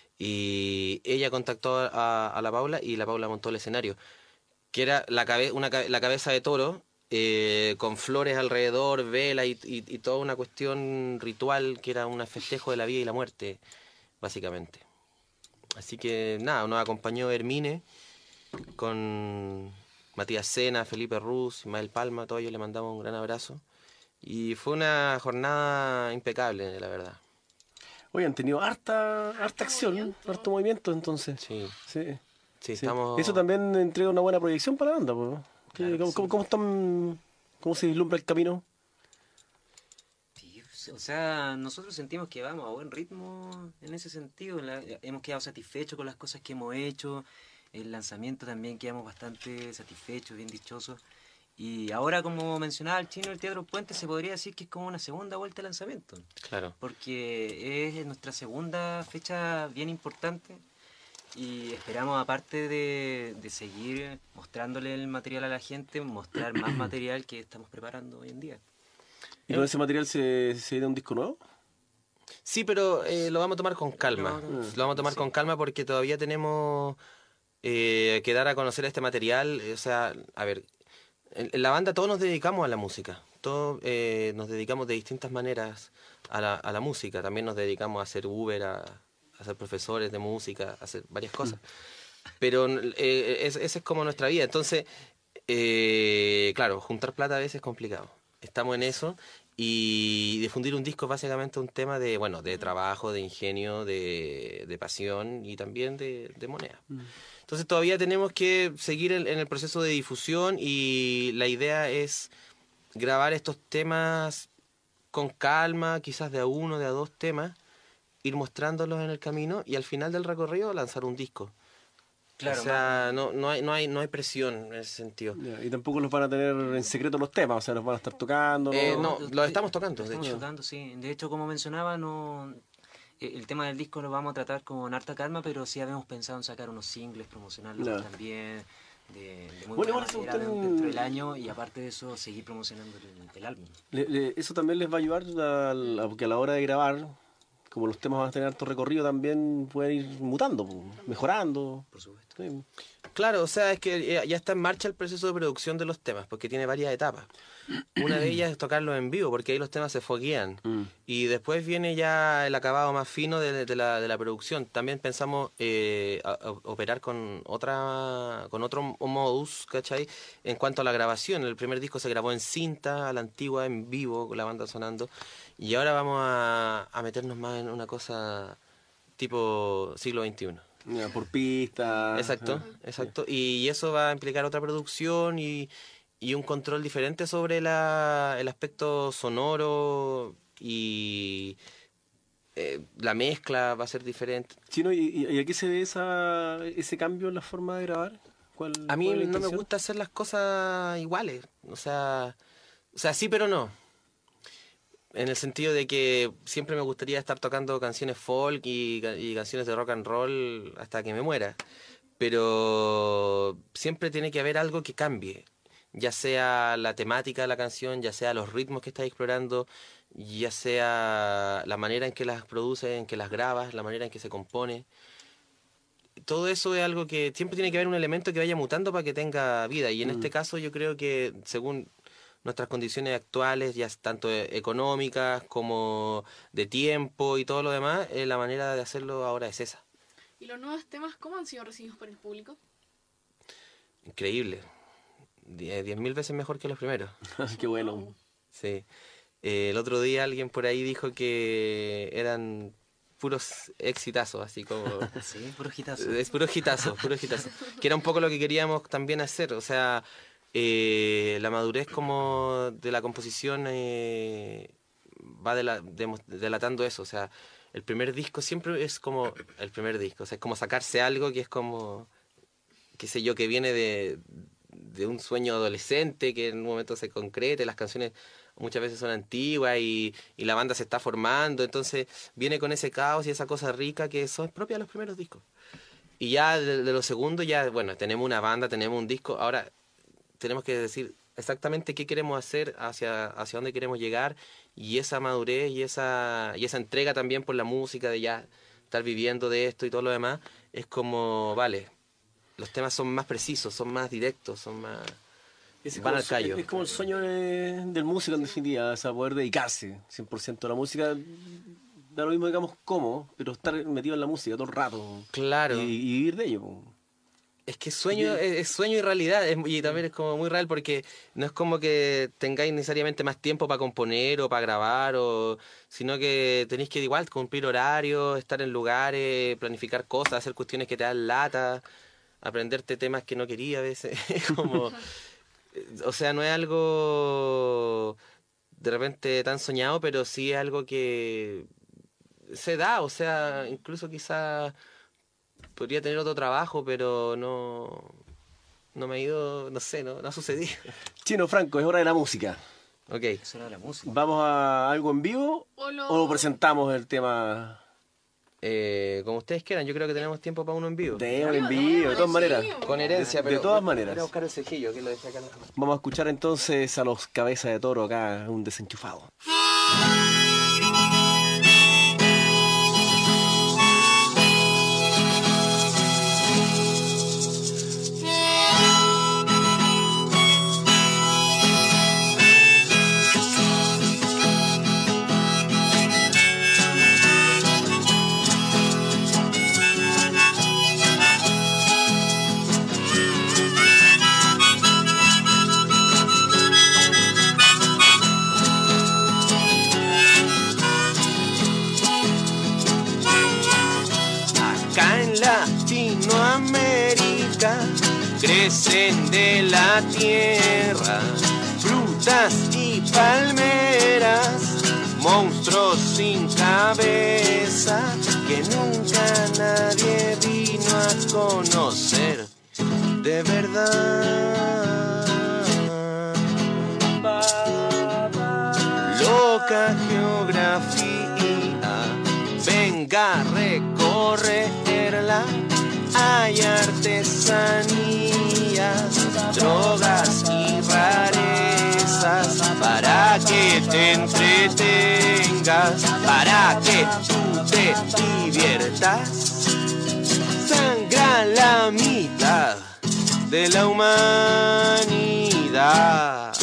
Y ella contactó a, a la Paula y la Paula montó el escenario, que era la, cabe una, la cabeza de toro, Eh, con flores alrededor, vela y, y, y toda una cuestión ritual que era un festejo de la vida y la muerte, básicamente. Así que nada, nos acompañó Hermine con Matías Sena, Felipe Ruz, Ismael Palma, todos ellos le mandamos un gran abrazo. Y fue una jornada impecable, la verdad. Oye, han tenido harta, harta acción, movimiento. harto movimiento entonces. Sí, sí. sí, sí. Estamos... Eso también entrega una buena proyección para la banda, pues. Claro, ¿Cómo, sí. cómo, cómo, están, ¿Cómo se vislumbra el camino? Sí, o sea, nosotros sentimos que vamos a buen ritmo en ese sentido. La, hemos quedado satisfechos con las cosas que hemos hecho. El lanzamiento también quedamos bastante satisfechos, bien dichosos. Y ahora, como mencionaba el Chino, el Teatro Puente se podría decir que es como una segunda vuelta de lanzamiento. Claro. Porque es nuestra segunda fecha bien importante. Y esperamos, aparte de, de seguir mostrándole el material a la gente, mostrar más material que estamos preparando hoy en día. ¿Y con ese material se, se viene un disco nuevo? Sí, pero eh, lo vamos a tomar con calma. No, no, lo vamos a tomar sí. con calma porque todavía tenemos eh, que dar a conocer este material. O sea, a ver, en, en la banda todos nos dedicamos a la música. Todos eh, nos dedicamos de distintas maneras a la, a la música. También nos dedicamos a hacer Uber, a... a ser profesores de música, a hacer varias cosas. Pero eh, esa es como nuestra vida. Entonces, eh, claro, juntar plata a veces es complicado. Estamos en eso y difundir un disco es básicamente un tema de, bueno, de trabajo, de ingenio, de, de pasión y también de, de moneda. Entonces todavía tenemos que seguir en, en el proceso de difusión y la idea es grabar estos temas con calma, quizás de a uno, de a dos temas, ir mostrándolos en el camino y al final del recorrido lanzar un disco. Claro, o sea, no, no, hay, no, hay, no hay presión en ese sentido. Yeah, y tampoco los van a tener en secreto los temas, o sea, los van a estar tocando. Eh, no, no, los estamos tocando, de hecho. Estamos tocando, sí. De hecho, como mencionaba, no el tema del disco lo vamos a tratar con harta calma, pero sí habíamos pensado en sacar unos singles, promocionarlos yeah. también de, de muy bueno, buena eso manera ten... dentro del año y aparte de eso seguir promocionando el, el álbum. Le, le, eso también les va a ayudar a, a, porque a la hora de grabar, como los temas van a tener alto recorrido, también pueden ir mutando, mejorando. Por supuesto. Sí. Claro, o sea, es que ya está en marcha el proceso de producción de los temas, porque tiene varias etapas. Una de ellas es tocarlos en vivo, porque ahí los temas se foguean. Mm. Y después viene ya el acabado más fino de, de, la, de la producción. También pensamos eh, a, a operar con otra con otro modus, ¿cachai? En cuanto a la grabación. El primer disco se grabó en cinta, a la antigua, en vivo, con la banda sonando. Y ahora vamos a, a meternos más en una cosa tipo siglo veintiuno. Ya, por pista. Exacto, ah, exacto. Sí. Y eso va a implicar otra producción y, y un control diferente sobre la, el aspecto sonoro y eh, la mezcla va a ser diferente. Chino, ¿y, y a qué se ve esa, ese cambio en la forma de grabar? ¿Cuál, a mí cuál no me gusta hacer las cosas iguales. O sea, o sea, sí pero no. En el sentido de que siempre me gustaría estar tocando canciones folk y, y canciones de rock and roll hasta que me muera. Pero siempre tiene que haber algo que cambie. Ya sea la temática de la canción, ya sea los ritmos que estás explorando, ya sea la manera en que las produces, en que las grabas, la manera en que se compone. Todo eso es algo que siempre tiene que haber un elemento que vaya mutando para que tenga vida. Y en mm. este caso yo creo que según nuestras condiciones actuales, ya tanto económicas como de tiempo y todo lo demás, eh, la manera de hacerlo ahora es esa. ¿Y los nuevos temas cómo han sido recibidos por el público? Increíble. Diez mil veces mejor que los primeros. Qué bueno. Sí. Eh, el otro día alguien por ahí dijo que eran puros exitazos, así como... Sí, puro hitazo. Es puro hitazo, puro hitazo. Que era un poco lo que queríamos también hacer, o sea, eh, la madurez como de la composición eh, va de la, de, delatando eso, o sea, el primer disco siempre es como el primer disco, o sea, es como sacarse algo que es como, qué sé yo, que viene de, de un sueño adolescente, que en un momento se concrete, las canciones muchas veces son antiguas y, y la banda se está formando, entonces viene con ese caos y esa cosa rica que son propias de los primeros discos. Y ya de, de los segundos, ya, bueno, tenemos una banda, tenemos un disco, ahora tenemos que decir exactamente qué queremos hacer, hacia, hacia dónde queremos llegar, y esa madurez y esa, y esa entrega también por la música, de ya estar viviendo de esto y todo lo demás, es como, vale, los temas son más precisos, son más directos, son más... Es van como, al callo. Es como el sueño de- del músico en definitiva, o sea, poder dedicarse cien por ciento a la música, da lo mismo digamos cómo, pero estar metido en la música todo el rato Claro. y, y vivir de ello. Po. Es que sueño es, es sueño y realidad, es- y también es como muy real porque no es como que tengáis necesariamente más tiempo para componer o para grabar, o, sino que tenéis que igual cumplir horarios, estar en lugares, planificar cosas, hacer cuestiones que te dan lata, aprenderte temas que no quería a veces. Es como, o sea, no es algo de repente tan soñado, pero sí es algo que se da, o sea, incluso quizás podría tener otro trabajo, pero no, no me ha ido, no sé, no, no ha sucedido. Chino Franco, es hora de la música. Ok. Eso era la música. ¿Vamos a algo en vivo O lo- o presentamos el tema Eh, como ustedes quieran, yo creo que tenemos tiempo para uno en vivo. de en vivo? De todas maneras. Con herencia, De pero... todas maneras. Voy a buscar el cejillo, que lo dejé acá. en la- Vamos a escuchar entonces a los Cabezas de Toro acá, un desenchufado. Acá en Latinoamérica crecen de la tierra frutas y palmeras, monstruos sin cabeza que nunca nadie vino a conocer de verdad. Loca geografía, venga a recorrerla. Hay artesanías, drogas y rarezas para que te entretengas, para que tú te diviertas. Sangra la mitad de la humanidad.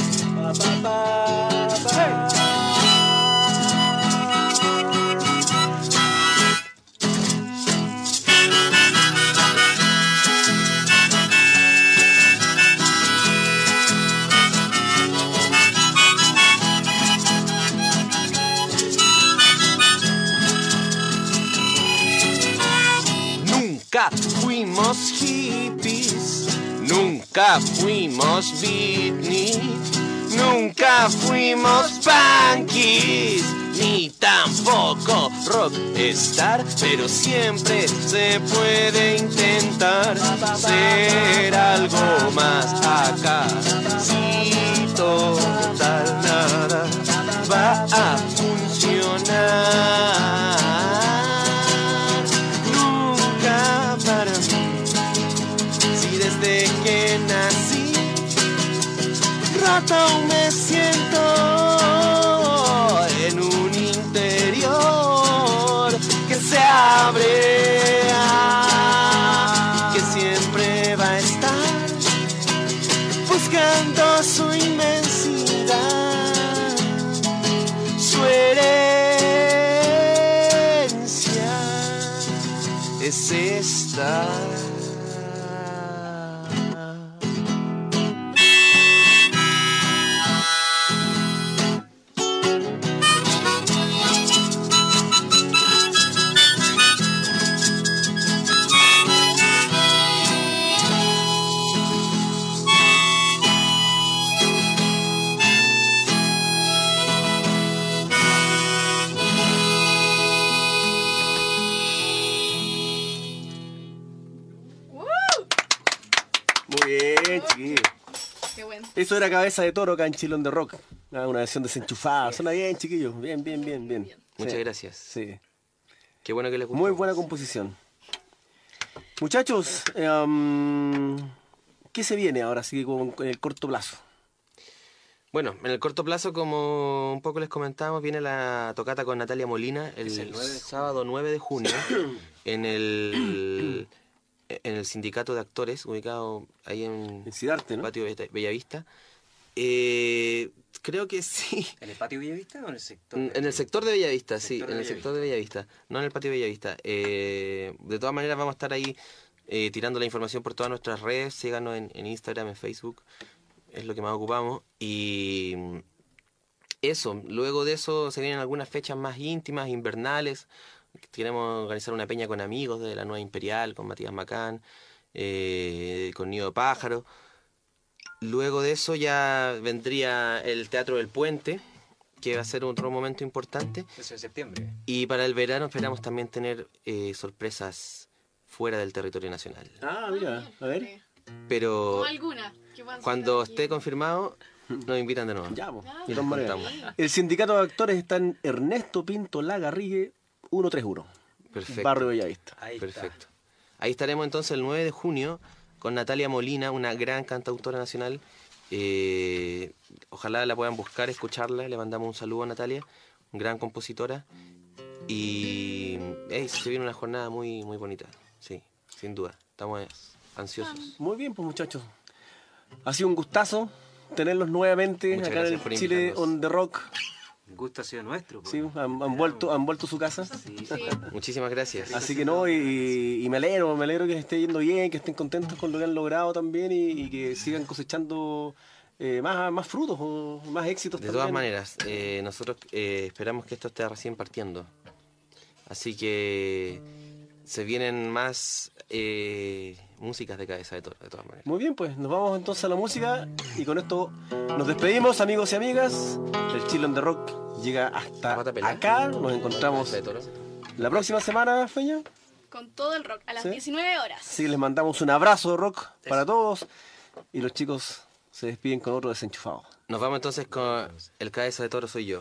Nunca fuimos hippies, nunca fuimos beatniks, nunca fuimos punkies, ni tampoco rockstar, pero siempre se puede intentar ser algo más acá. Si total nada va a funcionar. Para mí, si desde que nací rata aún me siento en un interior que se abre, que siempre va a estar buscando su inmensidad, su herencia es esta. bien, chiquillo. Qué bueno. Eso era Cabeza de Toro acá en Chile on the Rock. Ah, una versión desenchufada. Suena bien, chiquillos. Bien, bien, bien, bien. Muchas Sí. gracias. Sí. Qué bueno que les gustó. Muy buena composición. Muchachos, eh, um, ¿qué se viene ahora sí con, con el corto plazo? Bueno, en el corto plazo, como un poco les comentábamos, viene la tocata con Natalia Molina el, Es el nueve de sábado nueve de junio en el en el sindicato de actores ubicado ahí en En Cidarte, el ¿no? patio Bella- Bellavista. Eh, creo que sí. ¿En el patio Villavista o en el sector? En el sector de Bellavista, sí, Sector de en el sector de Bellavista, no en el patio de Bellavista. Eh, de todas maneras vamos a estar ahí eh, tirando la información por todas nuestras redes, síganos en, en Instagram, en Facebook, es lo que más ocupamos. Y eso, luego de eso se vienen algunas fechas más íntimas, invernales. Queremos organizar una peña con amigos de la Nueva Imperial, con Matías Macán, eh, con Nido de Pájaro. Luego de eso ya vendría el Teatro del Puente, que va a ser otro momento importante. Eso en septiembre. Y para el verano esperamos también tener eh, sorpresas fuera del territorio nacional. Ah, mira, a ver. Eh, Pero Como alguna. que puedan cuando sonar aquí. esté confirmado, nos invitan de nuevo. Ya, pues, Ah, de todas maneras. contamos. El sindicato de actores está en Ernesto Pinto Lagarrigue ciento treinta y uno, Perfecto. Barrio Bellavista. Ahí Perfecto. Ahí estaremos entonces el nueve de junio con Natalia Molina, una gran cantautora nacional. Eh, ojalá la puedan buscar, escucharla. Le mandamos un saludo a Natalia, gran compositora. Y eh, se viene una jornada muy, muy bonita. Sí, sin duda. Estamos ansiosos. Muy bien, pues muchachos. Ha sido un gustazo tenerlos nuevamente Muchas acá en gracias por el Chile invitarnos. on the Rock. El gusto ha sido nuestro. pues. Sí, han, han vuelto, han vuelto a su casa. Sí. Sí. Muchísimas gracias. Así que no, y, y me alegro, me alegro que les esté yendo bien, que estén contentos con lo que han logrado también y, y que sigan cosechando eh, más, más frutos o más éxitos De también. todas maneras, eh, nosotros eh, esperamos que esto esté recién partiendo. Así que se vienen más eh, músicas de Cabeza de Toro, de todas maneras. Muy bien, pues nos vamos entonces a la música y con esto nos despedimos, amigos y amigas. El Chile on the Rock llega hasta ¿Pata pelada? acá. Nos encontramos Cabeza de Toro. la próxima semana, Feña. Con todo el rock a las ¿Sí? diecinueve horas. Así que les mandamos un abrazo de rock para todos y los chicos se despiden con otro desenchufado. Nos vamos entonces con el Cabeza de Toro soy yo.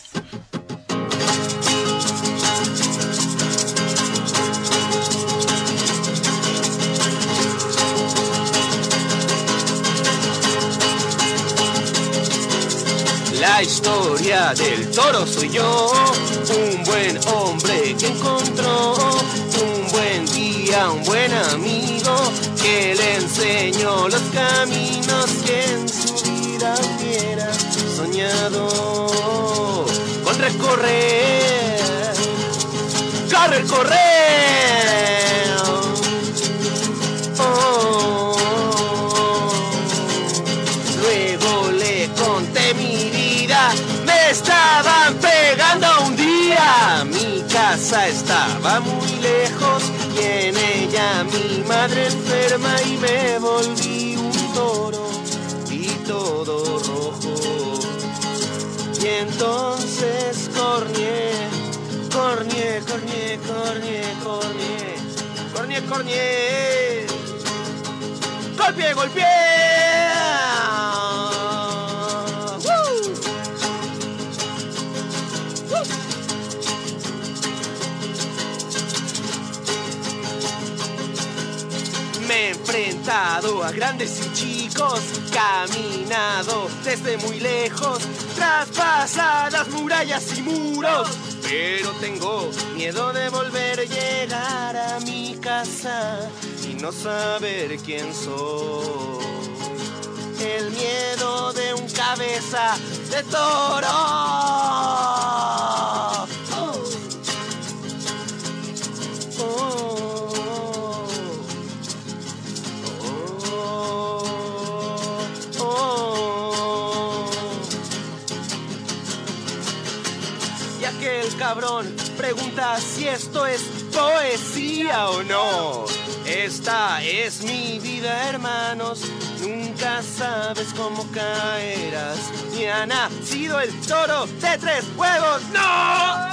La historia del toro soy yo, un buen hombre que encontró un buen guía, un buen amigo que le enseñó los caminos que en su vida hubiera soñado con recorrer, con recorrer. Oh. Luego le conté mi vida, me estaban pegando un día. Mi casa estaba muy lejos y en ella mi madre enferma y me volví un toro y todo rojo. Y entonces corñé, corñé, corñé, corñé, corñé, corñé, corñé. Golpeé, golpeé. ¡Woo! ¡Woo! Me he enfrentado a grandes y chicos, caminado desde muy lejos, traspasadas murallas y muros. Pero tengo miedo de volver a llegar a mi casa y no saber quién soy. El miedo de un cabeza de toro. Oh. Oh. Oh. Oh. Y aquel cabrón pregunta si esto es poesía o no. Esta es mi vida, hermanos. Nunca sabes cómo caerás. Ni ha nacido el toro de tres huevos. ¡No!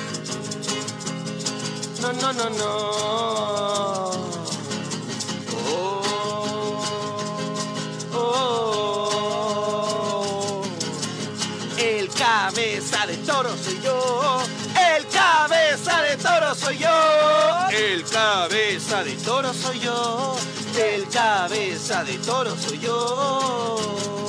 No, no, no, no. Oh. cabeza de toro soy yo, el cabeza de toro soy yo.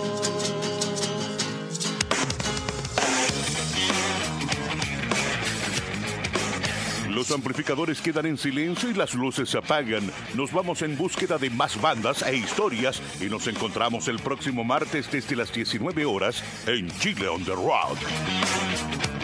Los amplificadores quedan en silencio y las luces se apagan. Nos vamos en búsqueda de más bandas e historias y nos encontramos el próximo martes desde las diecinueve horas en Chile on the Rock.